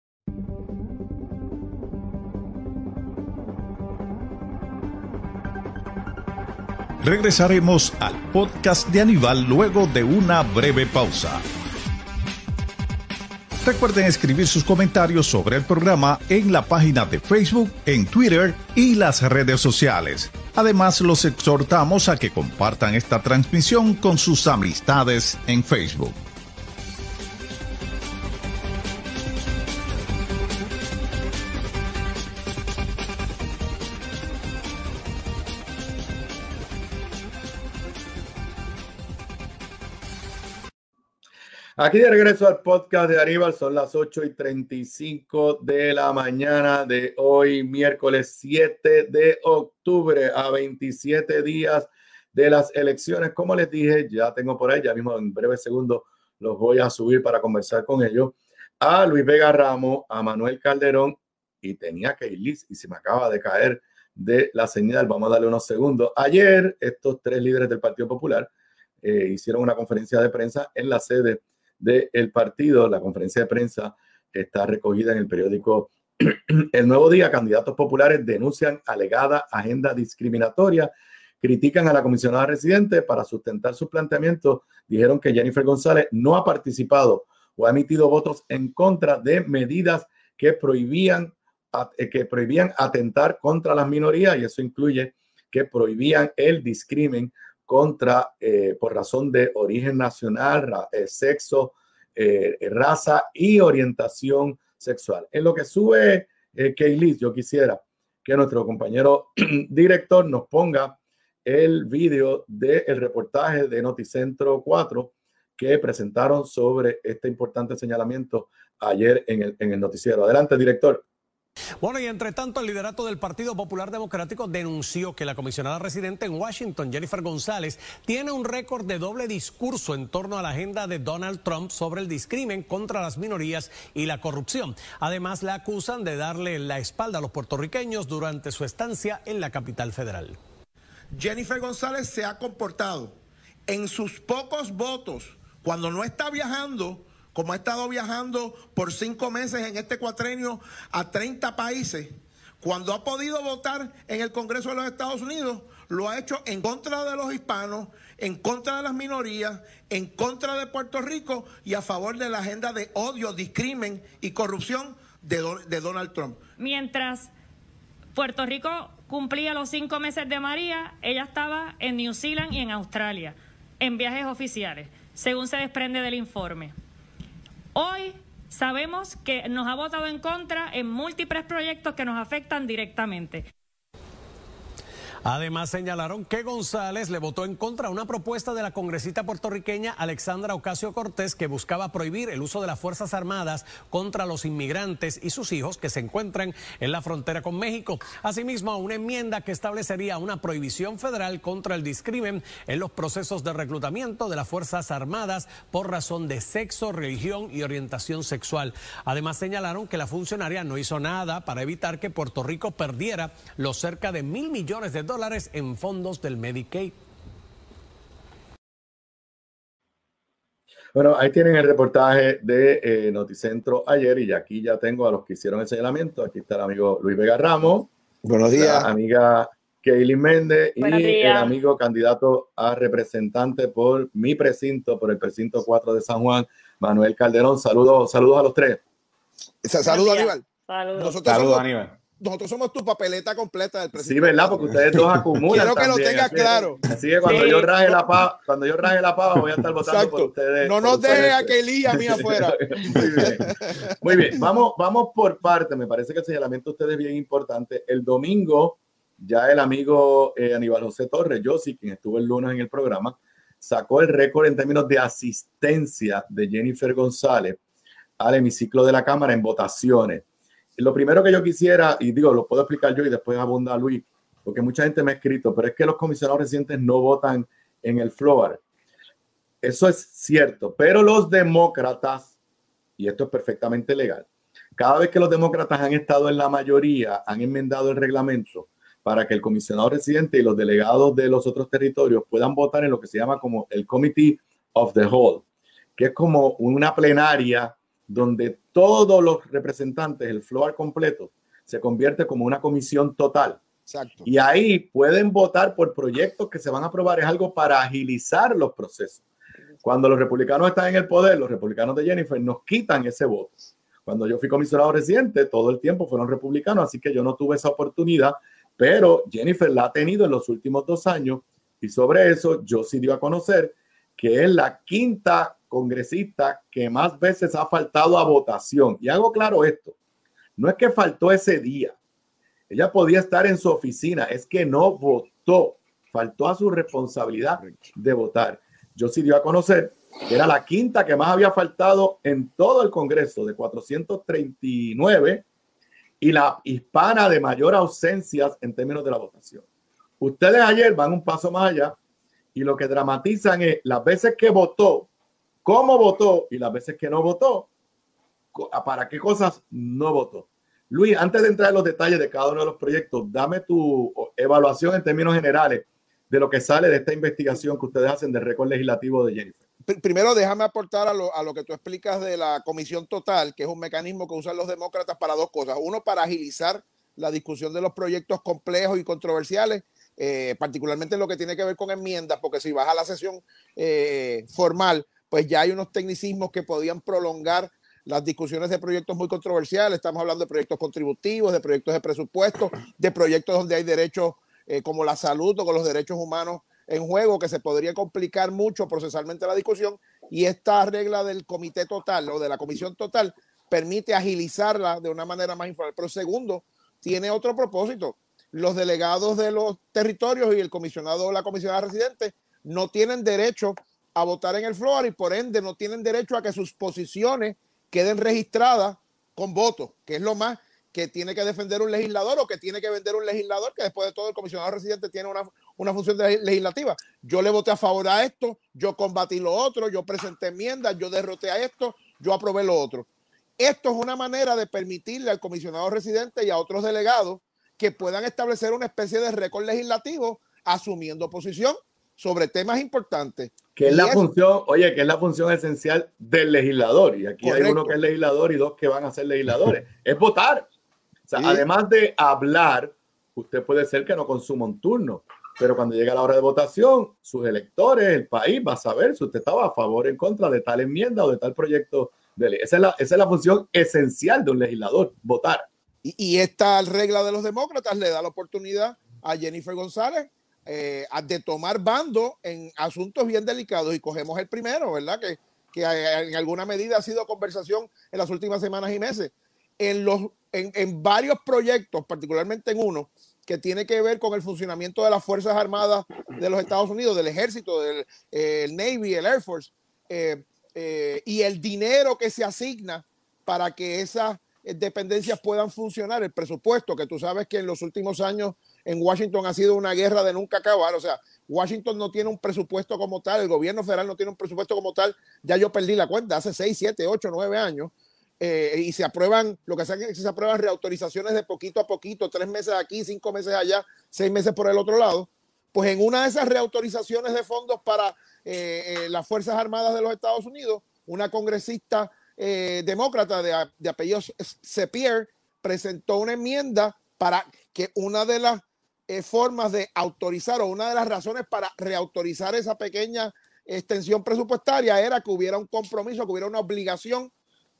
Regresaremos al podcast de Aníbal luego de una breve pausa. Recuerden escribir sus comentarios sobre el programa en la página de Facebook, en Twitter y las redes sociales. Además, los exhortamos a que compartan esta transmisión con sus amistades en Facebook. Aquí de regreso al podcast de Aníbal, son las ocho y treinta y cinco de la mañana de hoy, miércoles siete de octubre, a veintisiete días de las elecciones. Como les dije, ya tengo por ahí, ya mismo en breve segundo los voy a subir para conversar con ellos, a Luis Vega Ramos, a Manuel Calderón, y tenía que ir Liz, y se me acaba de caer de la señal, vamos a darle unos segundos. Ayer, estos tres líderes del Partido Popular eh, hicieron una conferencia de prensa en la sede del partido. La conferencia de prensa está recogida en el periódico El Nuevo Día. Candidatos populares denuncian alegada agenda discriminatoria, critican a la comisionada residente. Para sustentar sus planteamientos, dijeron que Jennifer González no ha participado o ha emitido votos en contra de medidas que prohibían, que prohibían atentar contra las minorías, y eso incluye que prohibían el discrimen contra, eh, por razón de origen nacional, ra, eh, sexo, eh, raza y orientación sexual. En lo que sube eh, Kaylis, yo quisiera que nuestro compañero director nos ponga el video del reportaje de Noticentro cuatro que presentaron sobre este importante señalamiento ayer en el, en el noticiero. Adelante, director. Bueno, y entre tanto, el liderato del Partido Popular Democrático denunció que la comisionada residente en Washington, Jennifer González, tiene un récord de doble discurso en torno a la agenda de Donald Trump sobre el discrimen contra las minorías y la corrupción. Además, la acusan de darle la espalda a los puertorriqueños durante su estancia en la capital federal. Jennifer González se ha comportado en sus pocos votos, cuando no está viajando, como ha estado viajando por cinco meses en este cuatrenio a treinta países, cuando ha podido votar en el Congreso de los Estados Unidos, lo ha hecho en contra de los hispanos, en contra de las minorías, en contra de Puerto Rico y a favor de la agenda de odio, discrimen y corrupción de, de Donald Trump. Mientras Puerto Rico cumplía los cinco meses de María, ella estaba en New Zealand y en Australia, en viajes oficiales, según se desprende del informe. Hoy sabemos que nos ha votado en contra en múltiples proyectos que nos afectan directamente. Además, señalaron que González le votó en contra a una propuesta de la congresista puertorriqueña Alexandra Ocasio-Cortez que buscaba prohibir el uso de las Fuerzas Armadas contra los inmigrantes y sus hijos que se encuentran en la frontera con México. Asimismo, a una enmienda que establecería una prohibición federal contra el discrimen en los procesos de reclutamiento de las Fuerzas Armadas por razón de sexo, religión y orientación sexual. Además, señalaron que la funcionaria no hizo nada para evitar que Puerto Rico perdiera los cerca de mil millones de dólares dólares en fondos del Medicaid. Bueno, ahí tienen el reportaje de eh, Noticentro ayer, y aquí ya tengo a los que hicieron el señalamiento. Aquí está el amigo Luis Vega Ramos. Buenos días. La amiga Kaylin Méndez y Buenos días. el amigo candidato a representante por mi precinto, por el precinto cuatro de San Juan, Manuel Calderón. Saludos, saludos a los tres. Saludos, Aníbal. Saludos. Nosotros Saludos, somos, Aníbal. Nosotros somos tu papeleta completa del presidente. Sí, ¿verdad? Porque ustedes dos acumulan. Quiero que también, lo tengas así, claro. Así que cuando Sí. yo raje la pava, cuando yo raje la pava, voy a estar votando Exacto. por ustedes. No por nos ustedes. dejes a Kelly y a mí afuera. Muy bien. Muy bien. Vamos, vamos por parte. Me parece que el señalamiento de ustedes es bien importante. El domingo, ya el amigo eh, Aníbal José Torres, Yossi, quien estuvo el lunes en el programa, sacó el récord en términos de asistencia de Jennifer González al hemiciclo de la Cámara en votaciones. Lo primero que yo quisiera, y digo, lo puedo explicar yo y después abunda Luis, porque mucha gente me ha escrito, pero es que los comisionados residentes no votan en el floor. Eso es cierto, pero los demócratas, y esto es perfectamente legal, cada vez que los demócratas han estado en la mayoría, han enmendado el reglamento para que el comisionado residente y los delegados de los otros territorios puedan votar en lo que se llama como el Committee of the Whole, que es como una plenaria donde todos los representantes, el floor completo, se convierte como una comisión total. Exacto. Y ahí pueden votar por proyectos que se van a aprobar. Es algo para agilizar los procesos. Cuando los republicanos están en el poder, los republicanos de Jennifer nos quitan ese voto. Cuando yo fui comisionado residente, todo el tiempo fueron republicanos, así que yo no tuve esa oportunidad, pero Jennifer la ha tenido en los últimos dos años y sobre eso yo sí dio a conocer que es la quinta congresista que más veces ha faltado a votación. Y hago claro esto, no es que faltó ese día, ella podía estar en su oficina, es que no votó, faltó a su responsabilidad de votar. Yo sí dio a conocer que era la quinta que más había faltado en todo el Congreso, de cuatrocientos treinta y nueve, y la hispana de mayor ausencias en términos de la votación. Ustedes ayer van un paso más allá y lo que dramatizan es las veces que votó, cómo votó y las veces que no votó, para qué cosas no votó. Luis, antes de entrar en los detalles de cada uno de los proyectos, dame tu evaluación en términos generales de lo que sale de esta investigación que ustedes hacen del récord legislativo de Jennifer. Primero, déjame aportar a lo, a lo que tú explicas de la comisión total, que es un mecanismo que usan los demócratas para dos cosas. Uno, para agilizar la discusión de los proyectos complejos y controversiales, eh, particularmente en lo que tiene que ver con enmiendas, porque si vas a la sesión eh, formal, pues ya hay unos tecnicismos que podían prolongar las discusiones de proyectos muy controversiales. Estamos hablando de proyectos contributivos, de proyectos de presupuesto, de proyectos donde hay derechos eh, como la salud o con los derechos humanos en juego, que se podría complicar mucho procesalmente la discusión, y esta regla del comité total o de la comisión total permite agilizarla de una manera más informal. Pero segundo, tiene otro propósito. Los delegados de los territorios y el comisionado o la comisionada residente no tienen derecho a votar en el floor y por ende no tienen derecho a que sus posiciones queden registradas con votos, que es lo más que tiene que defender un legislador o que tiene que vender un legislador, que después de todo el comisionado residente tiene una, una función de legislativa. Yo le voté a favor a esto, yo combatí lo otro, yo presenté enmiendas, yo derroté a esto, yo aprobé lo otro. Esto es una manera de permitirle al comisionado residente y a otros delegados que puedan establecer una especie de récord legislativo asumiendo posición sobre temas importantes. Que es y la eso, función, oye, que es la función esencial del legislador. Y aquí correcto. Hay uno que es legislador y dos que van a ser legisladores. Es votar. O sea, sí. Además de hablar, usted puede ser que no consuma un turno, pero cuando llega la hora de votación, sus electores, el país va a saber si usted estaba a favor o en contra de tal enmienda o de tal proyecto de ley. Esa es la, esa es la función esencial de un legislador, votar. Y, y esta regla de los demócratas le da la oportunidad a Jennifer González eh, de tomar bando en asuntos bien delicados, y cogemos el primero, ¿verdad? Que, que en alguna medida ha sido conversación en las últimas semanas y meses. En, los, en, en varios proyectos, particularmente en uno, que tiene que ver con el funcionamiento de las Fuerzas Armadas de los Estados Unidos, del Ejército, del eh, el Navy, el Air Force, eh, eh, y el dinero que se asigna para que esas dependencias puedan funcionar, el presupuesto, que tú sabes que en los últimos años en Washington ha sido una guerra de nunca acabar. O sea, Washington no tiene un presupuesto como tal, el gobierno federal no tiene un presupuesto como tal, ya yo perdí la cuenta, hace seis, siete, ocho, nueve años. Eh, y se aprueban, lo que hacen es que se aprueban reautorizaciones de poquito a poquito, tres meses aquí, cinco meses allá, seis meses por el otro lado. Pues en una de esas reautorizaciones de fondos para eh, eh, las Fuerzas Armadas de los Estados Unidos, una congresista eh, demócrata de, de apellido Sepier presentó una enmienda para que una de las eh, formas de autorizar o una de las razones para reautorizar esa pequeña extensión presupuestaria era que hubiera un compromiso, que hubiera una obligación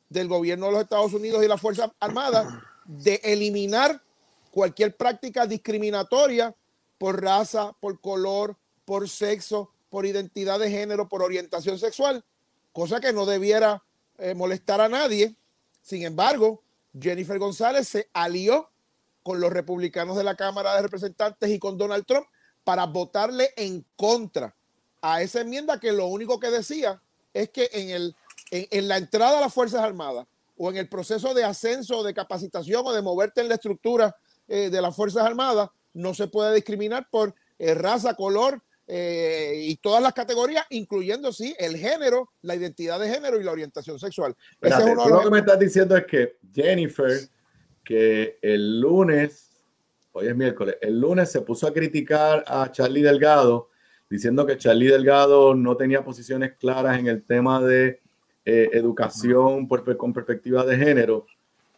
del gobierno de los Estados Unidos y las Fuerzas Armadas de eliminar cualquier práctica discriminatoria por raza, por color, por sexo, por identidad de género, por orientación sexual, cosa que no debiera eh, molestar a nadie. Sin embargo, Jennifer González se alió con los republicanos de la Cámara de Representantes y con Donald Trump para votarle en contra a esa enmienda que lo único que decía es que en, el, en, en la entrada a las Fuerzas Armadas o en el proceso de ascenso, de capacitación o de moverte en la estructura eh, de las Fuerzas Armadas, no se puede discriminar por eh, raza, color eh, y todas las categorías, incluyendo, sí, el género, la identidad de género y la orientación sexual. Espérate, Ese es uno lo de que me estás diciendo es que Jennifer, que el lunes, hoy es miércoles, el lunes se puso a criticar a Charlie Delgado, diciendo que Charlie Delgado no tenía posiciones claras en el tema de eh, educación por, con perspectiva de género.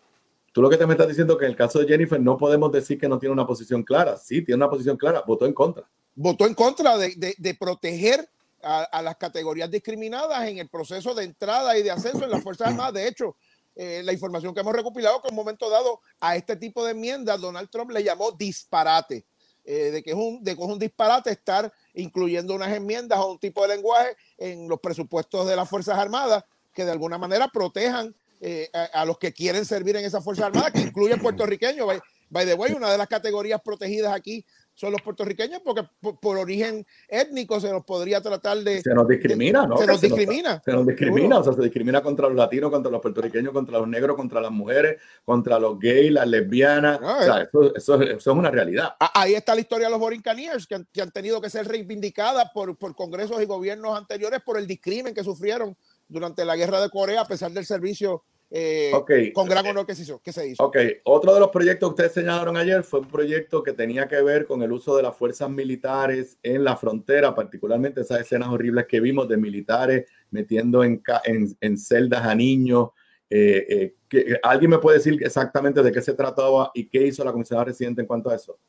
Tú lo que te me estás diciendo es que en el caso de Jennifer no podemos decir que no tiene una posición clara. Sí, tiene una posición clara, votó en contra. Votó en contra de, de, de proteger a, a las categorías discriminadas en el proceso de entrada y de ascenso en las Fuerzas Armadas. De hecho, eh, la información que hemos recopilado, que en un momento dado a este tipo de enmiendas Donald Trump le llamó disparate, eh, de, que es un, de que es un disparate estar incluyendo unas enmiendas o un tipo de lenguaje en los presupuestos de las Fuerzas Armadas que de alguna manera protejan eh, a, a los que quieren servir en esas Fuerzas Armadas, que incluyen puertorriqueños. By, by the way, una de las categorías protegidas aquí son los puertorriqueños, porque por, por origen étnico se nos podría tratar de... Se nos discrimina, de, ¿no? Se nos se discrimina. Nos, se nos discrimina, seguro. O sea, se discrimina contra los latinos, contra los puertorriqueños, contra los negros, contra las mujeres, contra los gays, las lesbianas. No, o sea, eso, eso, eso es una realidad. Ahí está la historia de los Borinqaniers, que han, que han tenido que ser reivindicadas por, por congresos y gobiernos anteriores por el discrimen que sufrieron durante la guerra de Corea, a pesar del servicio Eh, okay. con gran honor que se hizo, que se hizo. Ok, otro de los proyectos que ustedes señalaron ayer fue un proyecto que tenía que ver con el uso de las fuerzas militares en la frontera, particularmente esas escenas horribles que vimos de militares metiendo en, en, en celdas a niños. Eh, eh, que, ¿Alguien me puede decir exactamente de qué se trataba y qué hizo la comisionada residente en cuanto a eso?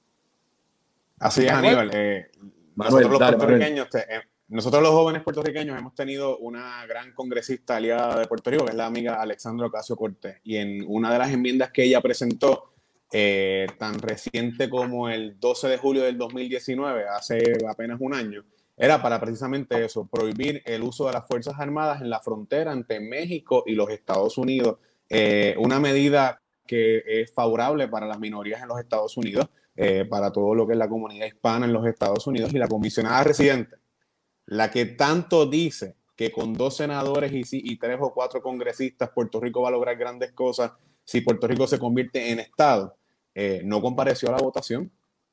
Así es, Aníbal. Eh, Manuel, nosotros los dale, puertorriqueños Manuel. Te, eh, Nosotros los jóvenes puertorriqueños hemos tenido una gran congresista aliada de Puerto Rico, que es la amiga Alexandra Ocasio-Cortez, y en una de las enmiendas que ella presentó, eh, tan reciente como el doce de julio del dos mil diecinueve, hace apenas un año, era para precisamente eso, prohibir el uso de las Fuerzas Armadas en la frontera entre México y los Estados Unidos, eh, una medida que es favorable para las minorías en los Estados Unidos, eh, para todo lo que es la comunidad hispana en los Estados Unidos, y la comisionada residente, la que tanto dice que con dos senadores y, y tres o cuatro congresistas Puerto Rico va a lograr grandes cosas si Puerto Rico se convierte en estado, eh, no compareció a la votación.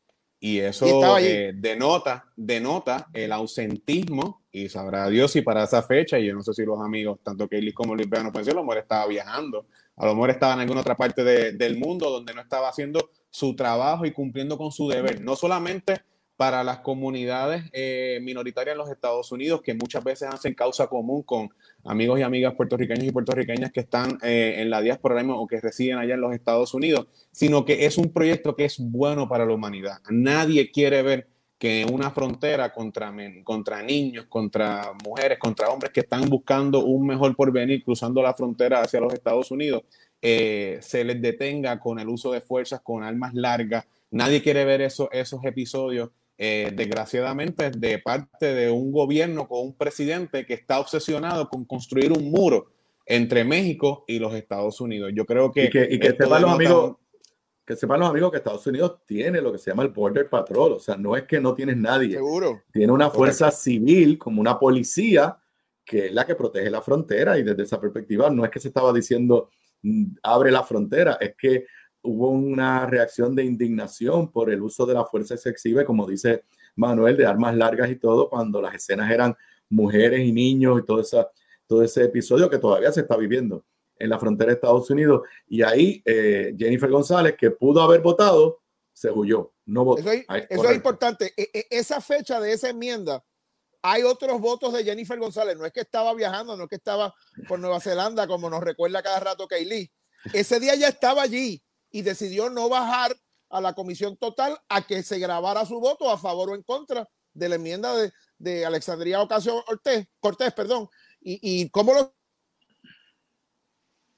Y eso eh, denota, denota el ausentismo, y sabrá Dios si para esa fecha, y yo no sé si los amigos, tanto Kaylee como Luis Vega, no pueden decir, a lo mejor estaba viajando, a lo mejor estaba en alguna otra parte de, del mundo donde no estaba haciendo su trabajo y cumpliendo con su deber, no solamente para las comunidades eh, minoritarias en los Estados Unidos, que muchas veces hacen causa común con amigos y amigas puertorriqueños y puertorriqueñas que están eh, en la diáspora o que residen allá en los Estados Unidos, sino que es un proyecto que es bueno para la humanidad. Nadie quiere ver que una frontera contra, contra niños, contra mujeres, contra hombres que están buscando un mejor porvenir cruzando la frontera hacia los Estados Unidos, eh, se les detenga con el uso de fuerzas, con armas largas. Nadie quiere ver eso, esos episodios. Eh, desgraciadamente de parte de un gobierno con un presidente que está obsesionado con construir un muro entre México y los Estados Unidos. Yo creo que... Y que, y que sepan los amigos, que sepan los amigos que Estados Unidos tiene lo que se llama el Border Patrol. O sea, no es que no tienes nadie. Seguro. Tiene una fuerza Correcto. civil como una policía que es la que protege la frontera, y desde esa perspectiva no es que se estaba diciendo abre la frontera, es que hubo una reacción de indignación por el uso de la fuerza que exhibe, como dice Manuel, de armas largas y todo, cuando las escenas eran mujeres y niños y todo, esa, todo ese episodio que todavía se está viviendo en la frontera de Estados Unidos. Y ahí eh, Jennifer González, que pudo haber votado, se huyó, no votó. Eso, es, ahí, eso es importante. E, e, esa fecha de esa enmienda, hay otros votos de Jennifer González. No es que estaba viajando, no es que estaba por Nueva Zelanda, como nos recuerda cada rato Kaylee. Ese día ya estaba allí y decidió no bajar a la comisión total a que se grabara su voto a favor o en contra de la enmienda de, de Alexandria Ocasio-Cortez, Cortés, perdón. Y, y cómo lo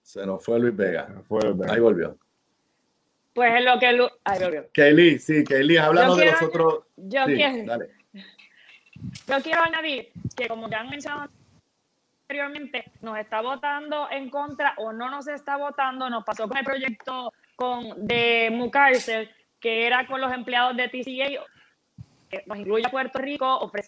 Se nos fue Luis Vega. Se nos fue Luis Vega. Ahí volvió. Pues es lo que... Lu Ahí volvió. Kaylee, sí, Kaylee, hablando de los quiero, otros... Yo, sí, quiero, dale. yo quiero añadir que, como ya han mencionado anteriormente, nos está votando en contra o no nos está votando. Nos pasó con el proyecto con, de McAllister, que era con los empleados de T C A, que nos incluye a Puerto Rico,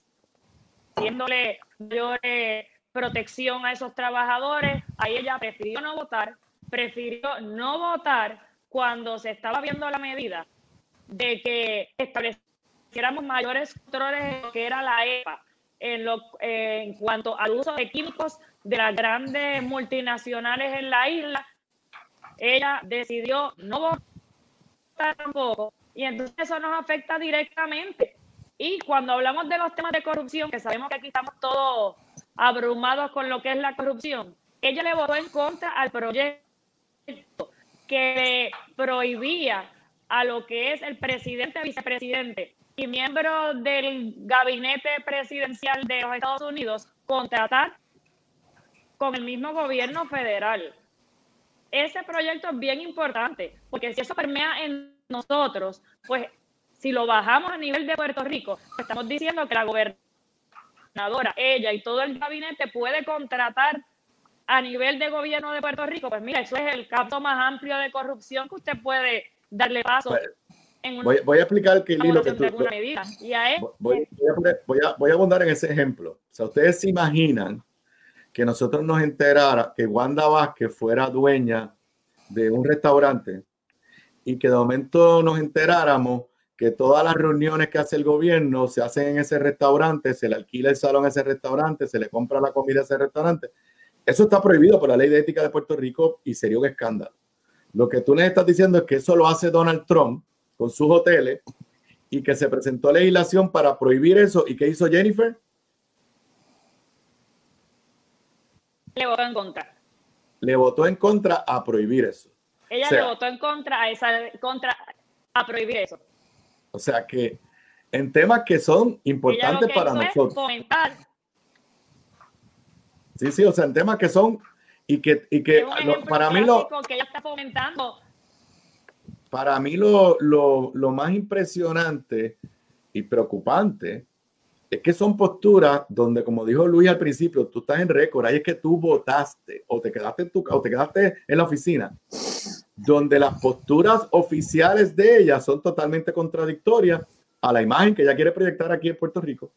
ofreciéndole mayor eh, protección a esos trabajadores. Ahí ella prefirió no votar, prefirió no votar cuando se estaba viendo la medida de que estableciéramos mayores controles en lo que era la E P A, en, lo, eh, en cuanto al uso de químicos de las grandes multinacionales en la isla. Ella decidió no votar tampoco, y entonces eso nos afecta directamente. Y cuando hablamos de los temas de corrupción, que sabemos que aquí estamos todos abrumados con lo que es la corrupción, ella le votó en contra al proyecto que prohibía a lo que es el presidente, vicepresidente y miembros del gabinete presidencial de los Estados Unidos contratar con el mismo gobierno federal. Ese proyecto es bien importante, porque si eso permea en nosotros, pues si lo bajamos a nivel de Puerto Rico, estamos diciendo que la gobernadora, ella y todo el gabinete puede contratar a nivel de gobierno de Puerto Rico. Pues mira, eso es el campo más amplio de corrupción que usted puede darle paso. Bueno, en una voy, voy a explicar que lo que tú, alguna medida. Y a él, voy, voy, a poner, voy, a, voy a abundar en ese ejemplo. O sea, ustedes se imaginan que nosotros nos enterara que Wanda Vázquez fuera dueña de un restaurante y que de momento nos enteráramos que todas las reuniones que hace el gobierno se hacen en ese restaurante, se le alquila el salón a ese restaurante, se le compra la comida a ese restaurante. Eso está prohibido por la ley de ética de Puerto Rico y sería un escándalo. Lo que tú les estás diciendo es que eso lo hace Donald Trump con sus hoteles y que se presentó legislación para prohibir eso. ¿Y qué hizo Jennifer? Le votó en contra. Le votó en contra a prohibir eso. Ella o sea, le votó en contra a esa contra a prohibir eso. O sea que en temas que son importantes para nosotros. Fomentar. Sí, sí, o sea, en temas que son y que, y que lo, para mí lo que ella está fomentando. Para mí lo, lo, lo más impresionante y preocupante es que son posturas donde, como dijo Luis al principio, tú estás en récord, ahí es que tú votaste o te quedaste en tu, o te quedaste en la oficina, donde las posturas oficiales de ella son totalmente contradictorias a la imagen que ella quiere proyectar aquí en Puerto Rico.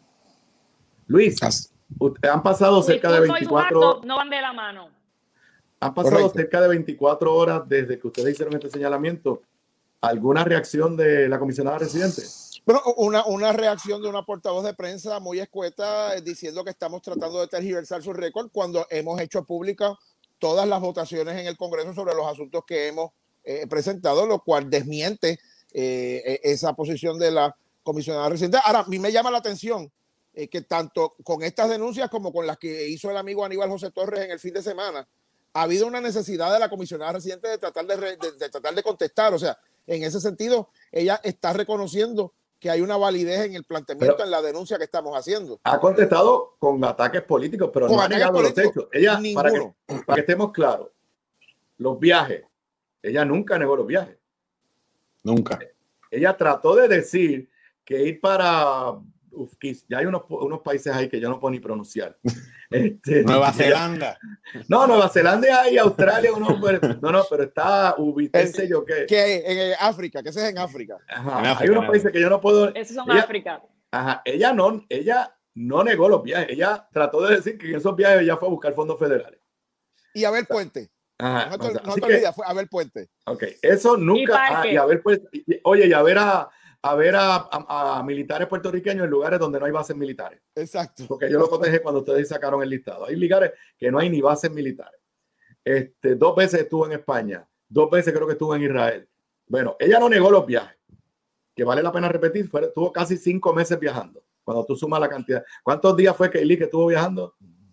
Luis, han pasado cerca de veinticuatro horas. No van de la mano. Han pasado Correcto. cerca de veinticuatro horas desde que ustedes hicieron este señalamiento. ¿Alguna reacción de la comisionada residente? Bueno, una, una reacción de una portavoz de prensa muy escueta diciendo que estamos tratando de tergiversar su récord cuando hemos hecho pública todas las votaciones en el Congreso sobre los asuntos que hemos eh, presentado, lo cual desmiente eh, esa posición de la comisionada residente. Ahora, a mí me llama la atención eh, que tanto con estas denuncias como con las que hizo el amigo Aníbal José Torres en el fin de semana, ha habido una necesidad de la comisionada residente de tratar de, de, de tratar de contestar. O sea, en ese sentido, ella está reconociendo que hay una validez en el planteamiento, pero en la denuncia que estamos haciendo. Ha contestado con ataques políticos, pero con no ha negado los hechos. Ella, para que, para que estemos claros, los viajes, ella nunca negó los viajes. Nunca. Ella trató de decir que ir para... Uf, ya hay unos, unos países ahí que yo no puedo ni pronunciar. Este, Nueva Zelanda. No, Nueva Zelanda y Australia. Uno, no, no, pero está ubicado, yo qué. Que en África, que ese es en África. Ajá, en África hay unos países que yo no puedo. Esos son ella, África. Ajá, ella no, ella no negó los viajes. Ella trató de decir que en esos viajes ella fue a buscar fondos federales. Y Abel Puente. Ajá, no te, o sea, no te olvides, fue Abel Puente. Ok, eso nunca. Ah, y Abel Puente. Y, oye, y a ver a. a ver a, a, a militares puertorriqueños en lugares donde no hay bases militares. Exacto. Porque yo lo protege cuando ustedes sacaron el listado. Hay lugares que no hay ni bases militares. Este, dos veces estuvo en España, dos veces creo que estuvo en Israel. Bueno, ella no negó los viajes, que vale la pena repetir, fue, estuvo casi cinco meses viajando, cuando tú sumas la cantidad. ¿Cuántos días fue Kaylee que estuvo viajando?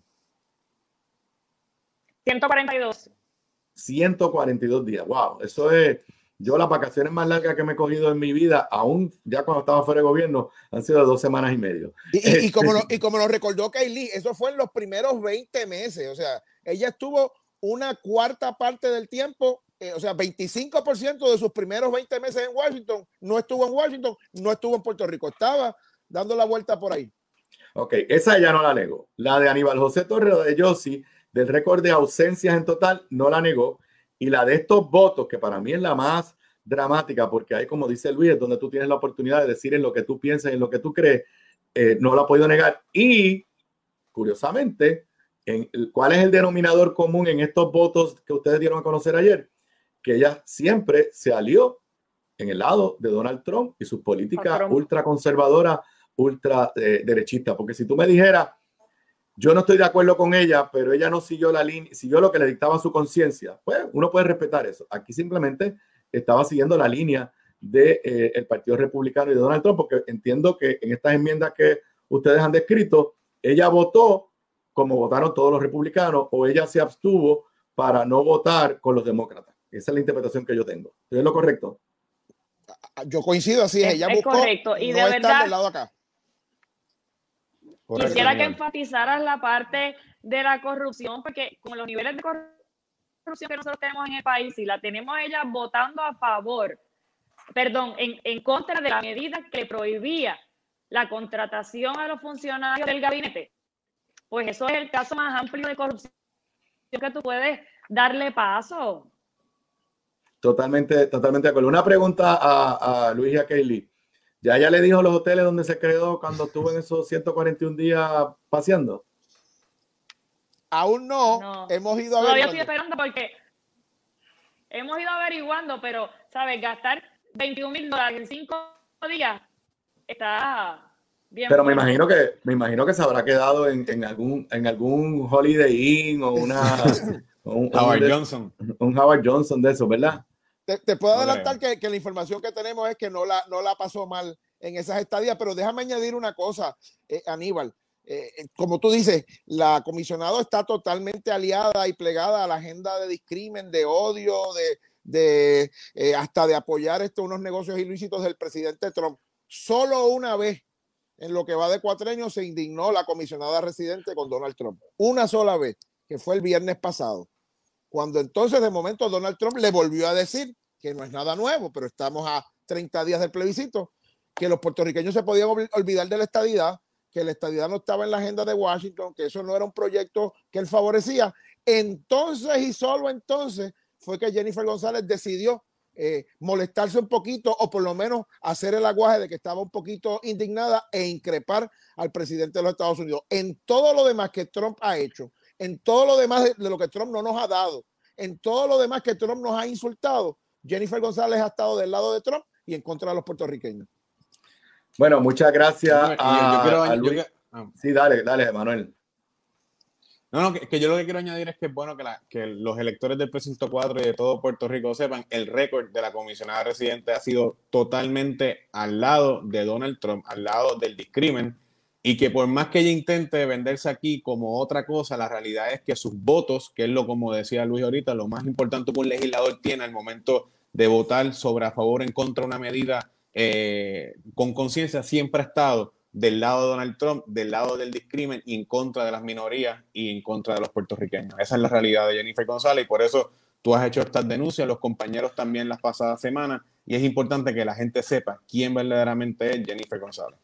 ciento cuarenta y dos. ciento cuarenta y dos días, wow, eso es... Yo las vacaciones más largas que me he cogido en mi vida, aún ya cuando estaba fuera de gobierno, han sido dos semanas y medio. Y, y, y, como, lo, y como lo recordó Kaylee, eso fue en los primeros veinte meses. O sea, ella estuvo una cuarta parte del tiempo, eh, o sea, veinticinco por ciento de sus primeros veinte meses en Washington, no estuvo en Washington, no estuvo en Puerto Rico, estaba dando la vuelta por ahí. Ok, esa ya no la negó. La de Aníbal José Torres, de Yossi, del récord de ausencias en total, no la negó. Y la de estos votos, que para mí es la más dramática, porque ahí, como dice Luis, es donde tú tienes la oportunidad de decir en lo que tú piensas y en lo que tú crees, eh, no la ha podido negar. Y, curiosamente, en, ¿cuál es el denominador común en estos votos que ustedes dieron a conocer ayer? Que ella siempre se alió en el lado de Donald Trump y sus políticas ultraconservadoras, ultra eh, derechistas. Porque si tú me dijeras, yo no estoy de acuerdo con ella, pero ella no siguió la línea, siguió lo que le dictaba su conciencia, pues uno puede respetar eso. Aquí simplemente estaba siguiendo la línea del de, eh, Partido Republicano y de Donald Trump, porque entiendo que en estas enmiendas que ustedes han descrito, ella votó como votaron todos los republicanos, o ella se abstuvo para no votar con los demócratas. Esa es la interpretación que yo tengo. ¿Estoy en lo correcto? Yo coincido, así es. Ella es buscó correcto. Y no de estar verdad, del lado acá. Quisiera Correcto, que enfatizaras la parte de la corrupción, porque con los niveles de corrupción que nosotros tenemos en el país, y la tenemos ella votando a favor, perdón, en, en contra de la medida que prohibía la contratación a los funcionarios del gabinete, pues eso es el caso más amplio de corrupción que tú puedes darle paso. Totalmente, totalmente de acuerdo. Una pregunta a, a Luis y a Kaylee. ¿Ya ella le dijo los hoteles donde se quedó cuando estuvo en esos ciento cuarenta y un días paseando? Aún no, no. hemos ido a ver. Todavía estoy esperando porque hemos ido averiguando, pero, ¿sabes? Gastar veintiún mil dólares en cinco días está bien. Pero bueno. me imagino que me imagino que se habrá quedado en, en algún en algún Holiday Inn o una un, Howard un, Johnson. Un Howard Johnson de eso, ¿verdad? Te, te puedo adelantar que, que la información que tenemos es que no la, no la pasó mal en esas estadías, pero déjame añadir una cosa, eh, Aníbal. Eh, como tú dices, la comisionada está totalmente aliada y plegada a la agenda de discrimen, de odio, de, de eh, hasta de apoyar estos unos negocios ilícitos del presidente Trump. Solo una vez en lo que va de cuatrenio se indignó la comisionada residente con Donald Trump. Una sola vez, que fue el viernes pasado. Cuando entonces de momento Donald Trump le volvió a decir, que no es nada nuevo, pero estamos a treinta días del plebiscito, que los puertorriqueños se podían olvidar de la estadidad, que la estadidad no estaba en la agenda de Washington, que eso no era un proyecto que él favorecía. Entonces y solo entonces fue que Jennifer González decidió eh, molestarse un poquito, o por lo menos hacer el aguaje de que estaba un poquito indignada e increpar al presidente de los Estados Unidos. En todo lo demás que Trump ha hecho, en todo lo demás de, de lo que Trump no nos ha dado, en todo lo demás que Trump nos ha insultado, Jennifer González ha estado del lado de Trump y en contra de los puertorriqueños. Bueno, muchas gracias No, yo- a, yo quiero- a yo Luis. que- ah. Sí, dale, dale, Manuel. No, no, que, que yo lo que quiero añadir es que es bueno que, la, que los electores del precinto cuatro y de todo Puerto Rico sepan, el récord de la comisionada residente ha sido totalmente al lado de Donald Trump, al lado del discrimen, y que por más que ella intente venderse aquí como otra cosa, la realidad es que sus votos, que es lo, como decía Luis ahorita, lo más importante que un legislador tiene al momento de votar sobre a favor o en contra de una medida eh, con conciencia, siempre ha estado del lado de Donald Trump, del lado del discrimen y en contra de las minorías y en contra de los puertorriqueños. Esa es la realidad de Jennifer González y por eso tú has hecho estas denuncias, los compañeros también las pasadas semanas, y es importante que la gente sepa quién verdaderamente es Jennifer González.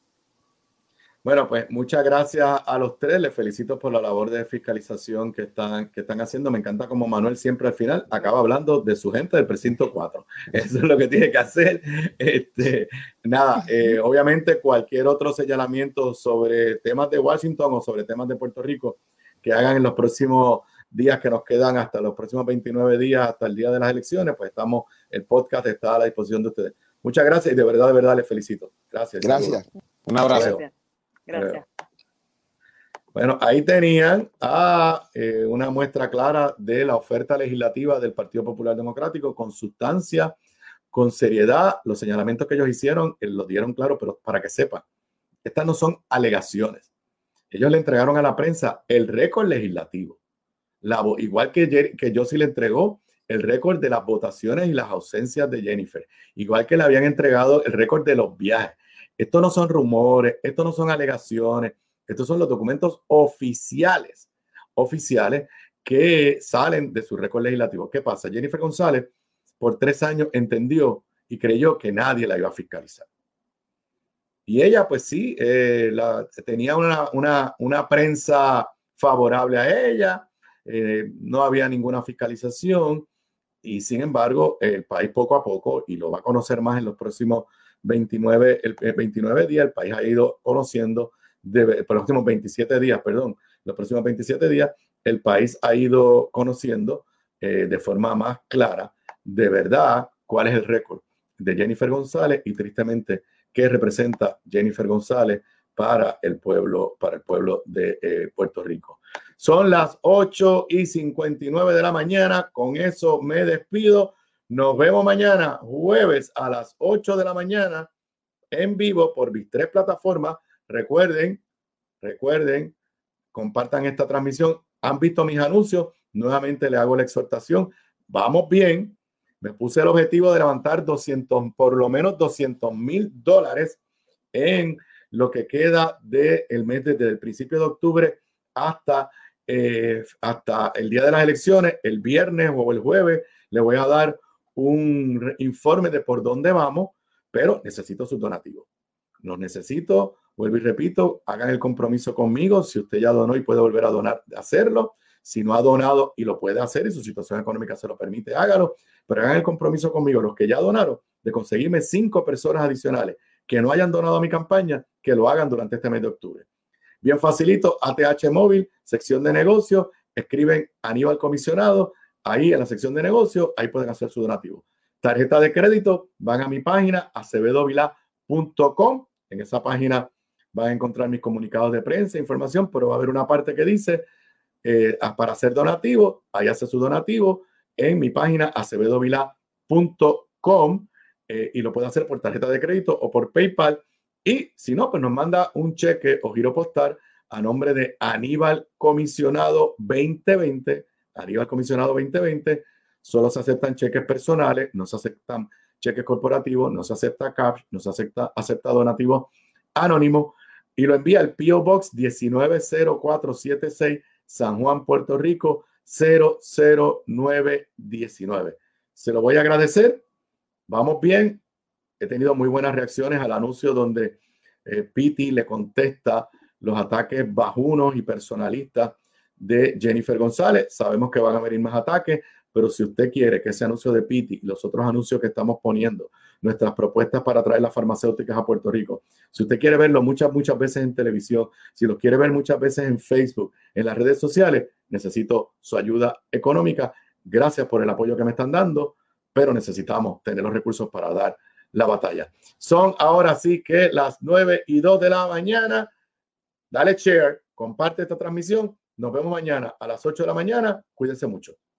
Bueno, pues muchas gracias a los tres. Les felicito por la labor de fiscalización que están, que están haciendo. Me encanta como Manuel siempre al final acaba hablando de su gente del precinto cuatro. Eso es lo que tiene que hacer. Este, nada, eh, obviamente cualquier otro señalamiento sobre temas de Washington o sobre temas de Puerto Rico que hagan en los próximos días que nos quedan, hasta los próximos veintinueve días, hasta el día de las elecciones, pues estamos, el podcast está a la disposición de ustedes. Muchas gracias y de verdad, de verdad les felicito. Gracias. Gracias. Saludos. Un abrazo. Gracias. Gracias. Bueno, ahí tenían a eh, una muestra clara de la oferta legislativa del Partido Popular Democrático, con sustancia, con seriedad. Los señalamientos que ellos hicieron, eh, los dieron claro, pero para que sepan, estas no son alegaciones. Ellos le entregaron a la prensa el récord legislativo, la, igual que, que Yossi le entregó el récord de las votaciones y las ausencias de Jennifer, igual que le habían entregado el récord de los viajes. Esto no son rumores, esto no son alegaciones, estos son los documentos oficiales, oficiales que salen de su récord legislativo. ¿Qué pasa? Jennifer González por tres años entendió y creyó que nadie la iba a fiscalizar. Y ella, pues sí, eh, la, tenía una, una, una prensa favorable a ella, eh, no había ninguna fiscalización y sin embargo el país poco a poco, y lo va a conocer más en los próximos veintinueve, el, el veintinueve días, el país ha ido conociendo, de, los próximos veintisiete días, perdón, los próximos veintisiete días, el país ha ido conociendo eh, de forma más clara, de verdad, cuál es el récord de Jennifer González y tristemente qué representa Jennifer González para el pueblo, para el pueblo de eh, Puerto Rico. Son las ocho y cincuenta y nueve de la mañana. Con eso me despido. Nos vemos mañana, jueves a las ocho de la mañana, en vivo por mis tres plataformas. Recuerden, recuerden, compartan esta transmisión. Han visto mis anuncios. Nuevamente le hago la exhortación. Vamos bien. Me puse el objetivo de levantar doscientos, por lo menos doscientos mil dólares en lo que queda del mes, desde el principio de octubre hasta, eh, hasta el día de las elecciones. El viernes o el jueves le voy a dar un informe de por dónde vamos, pero necesito sus donativos. Los necesito, vuelvo y repito, hagan el compromiso conmigo. Si usted ya donó y puede volver a donar, hacerlo. Si no ha donado y lo puede hacer y su situación económica se lo permite, hágalo. Pero hagan el compromiso conmigo, los que ya donaron, de conseguirme cinco personas adicionales que no hayan donado a mi campaña, que lo hagan durante este mes de octubre. Bien facilito, A T H Móvil, sección de negocios, escriben Aníbal Comisionado, ahí en la sección de negocios, ahí pueden hacer su donativo. Tarjeta de crédito, van a mi página, acevedo vilá punto com. En esa página van a encontrar mis comunicados de prensa, información, pero va a haber una parte que dice eh, para hacer donativo, ahí hace su donativo en mi página acevedo vilá punto com. Eh, y lo puede hacer por tarjeta de crédito o por PayPal. Y si no, pues nos manda un cheque o giro postal a nombre de Aníbal Comisionado veinte veinte. Aníbal Comisionado veinte veinte. Solo se aceptan cheques personales, no se aceptan cheques corporativos, no se acepta cash, no se acepta, acepta donativo anónimo. Y lo envía al P O Box diecinueve cero cuatro siete seis, San Juan, Puerto Rico, cero cero nueve diecinueve. Se lo voy a agradecer. Vamos bien. He tenido muy buenas reacciones al anuncio donde eh, Piti le contesta los ataques bajunos y personalistas de Jennifer González. Sabemos que van a venir más ataques, pero si usted quiere que ese anuncio de Piti y los otros anuncios que estamos poniendo, nuestras propuestas para traer las farmacéuticas a Puerto Rico, si usted quiere verlo muchas, muchas veces en televisión, si lo quiere ver muchas veces en Facebook, en las redes sociales, necesito su ayuda económica. Gracias por el apoyo que me están dando, pero necesitamos tener los recursos para dar la batalla. Son ahora sí que las nueve y dos de la mañana. Dale share, comparte esta transmisión. Nos vemos mañana a las ocho de la mañana. Cuídense mucho.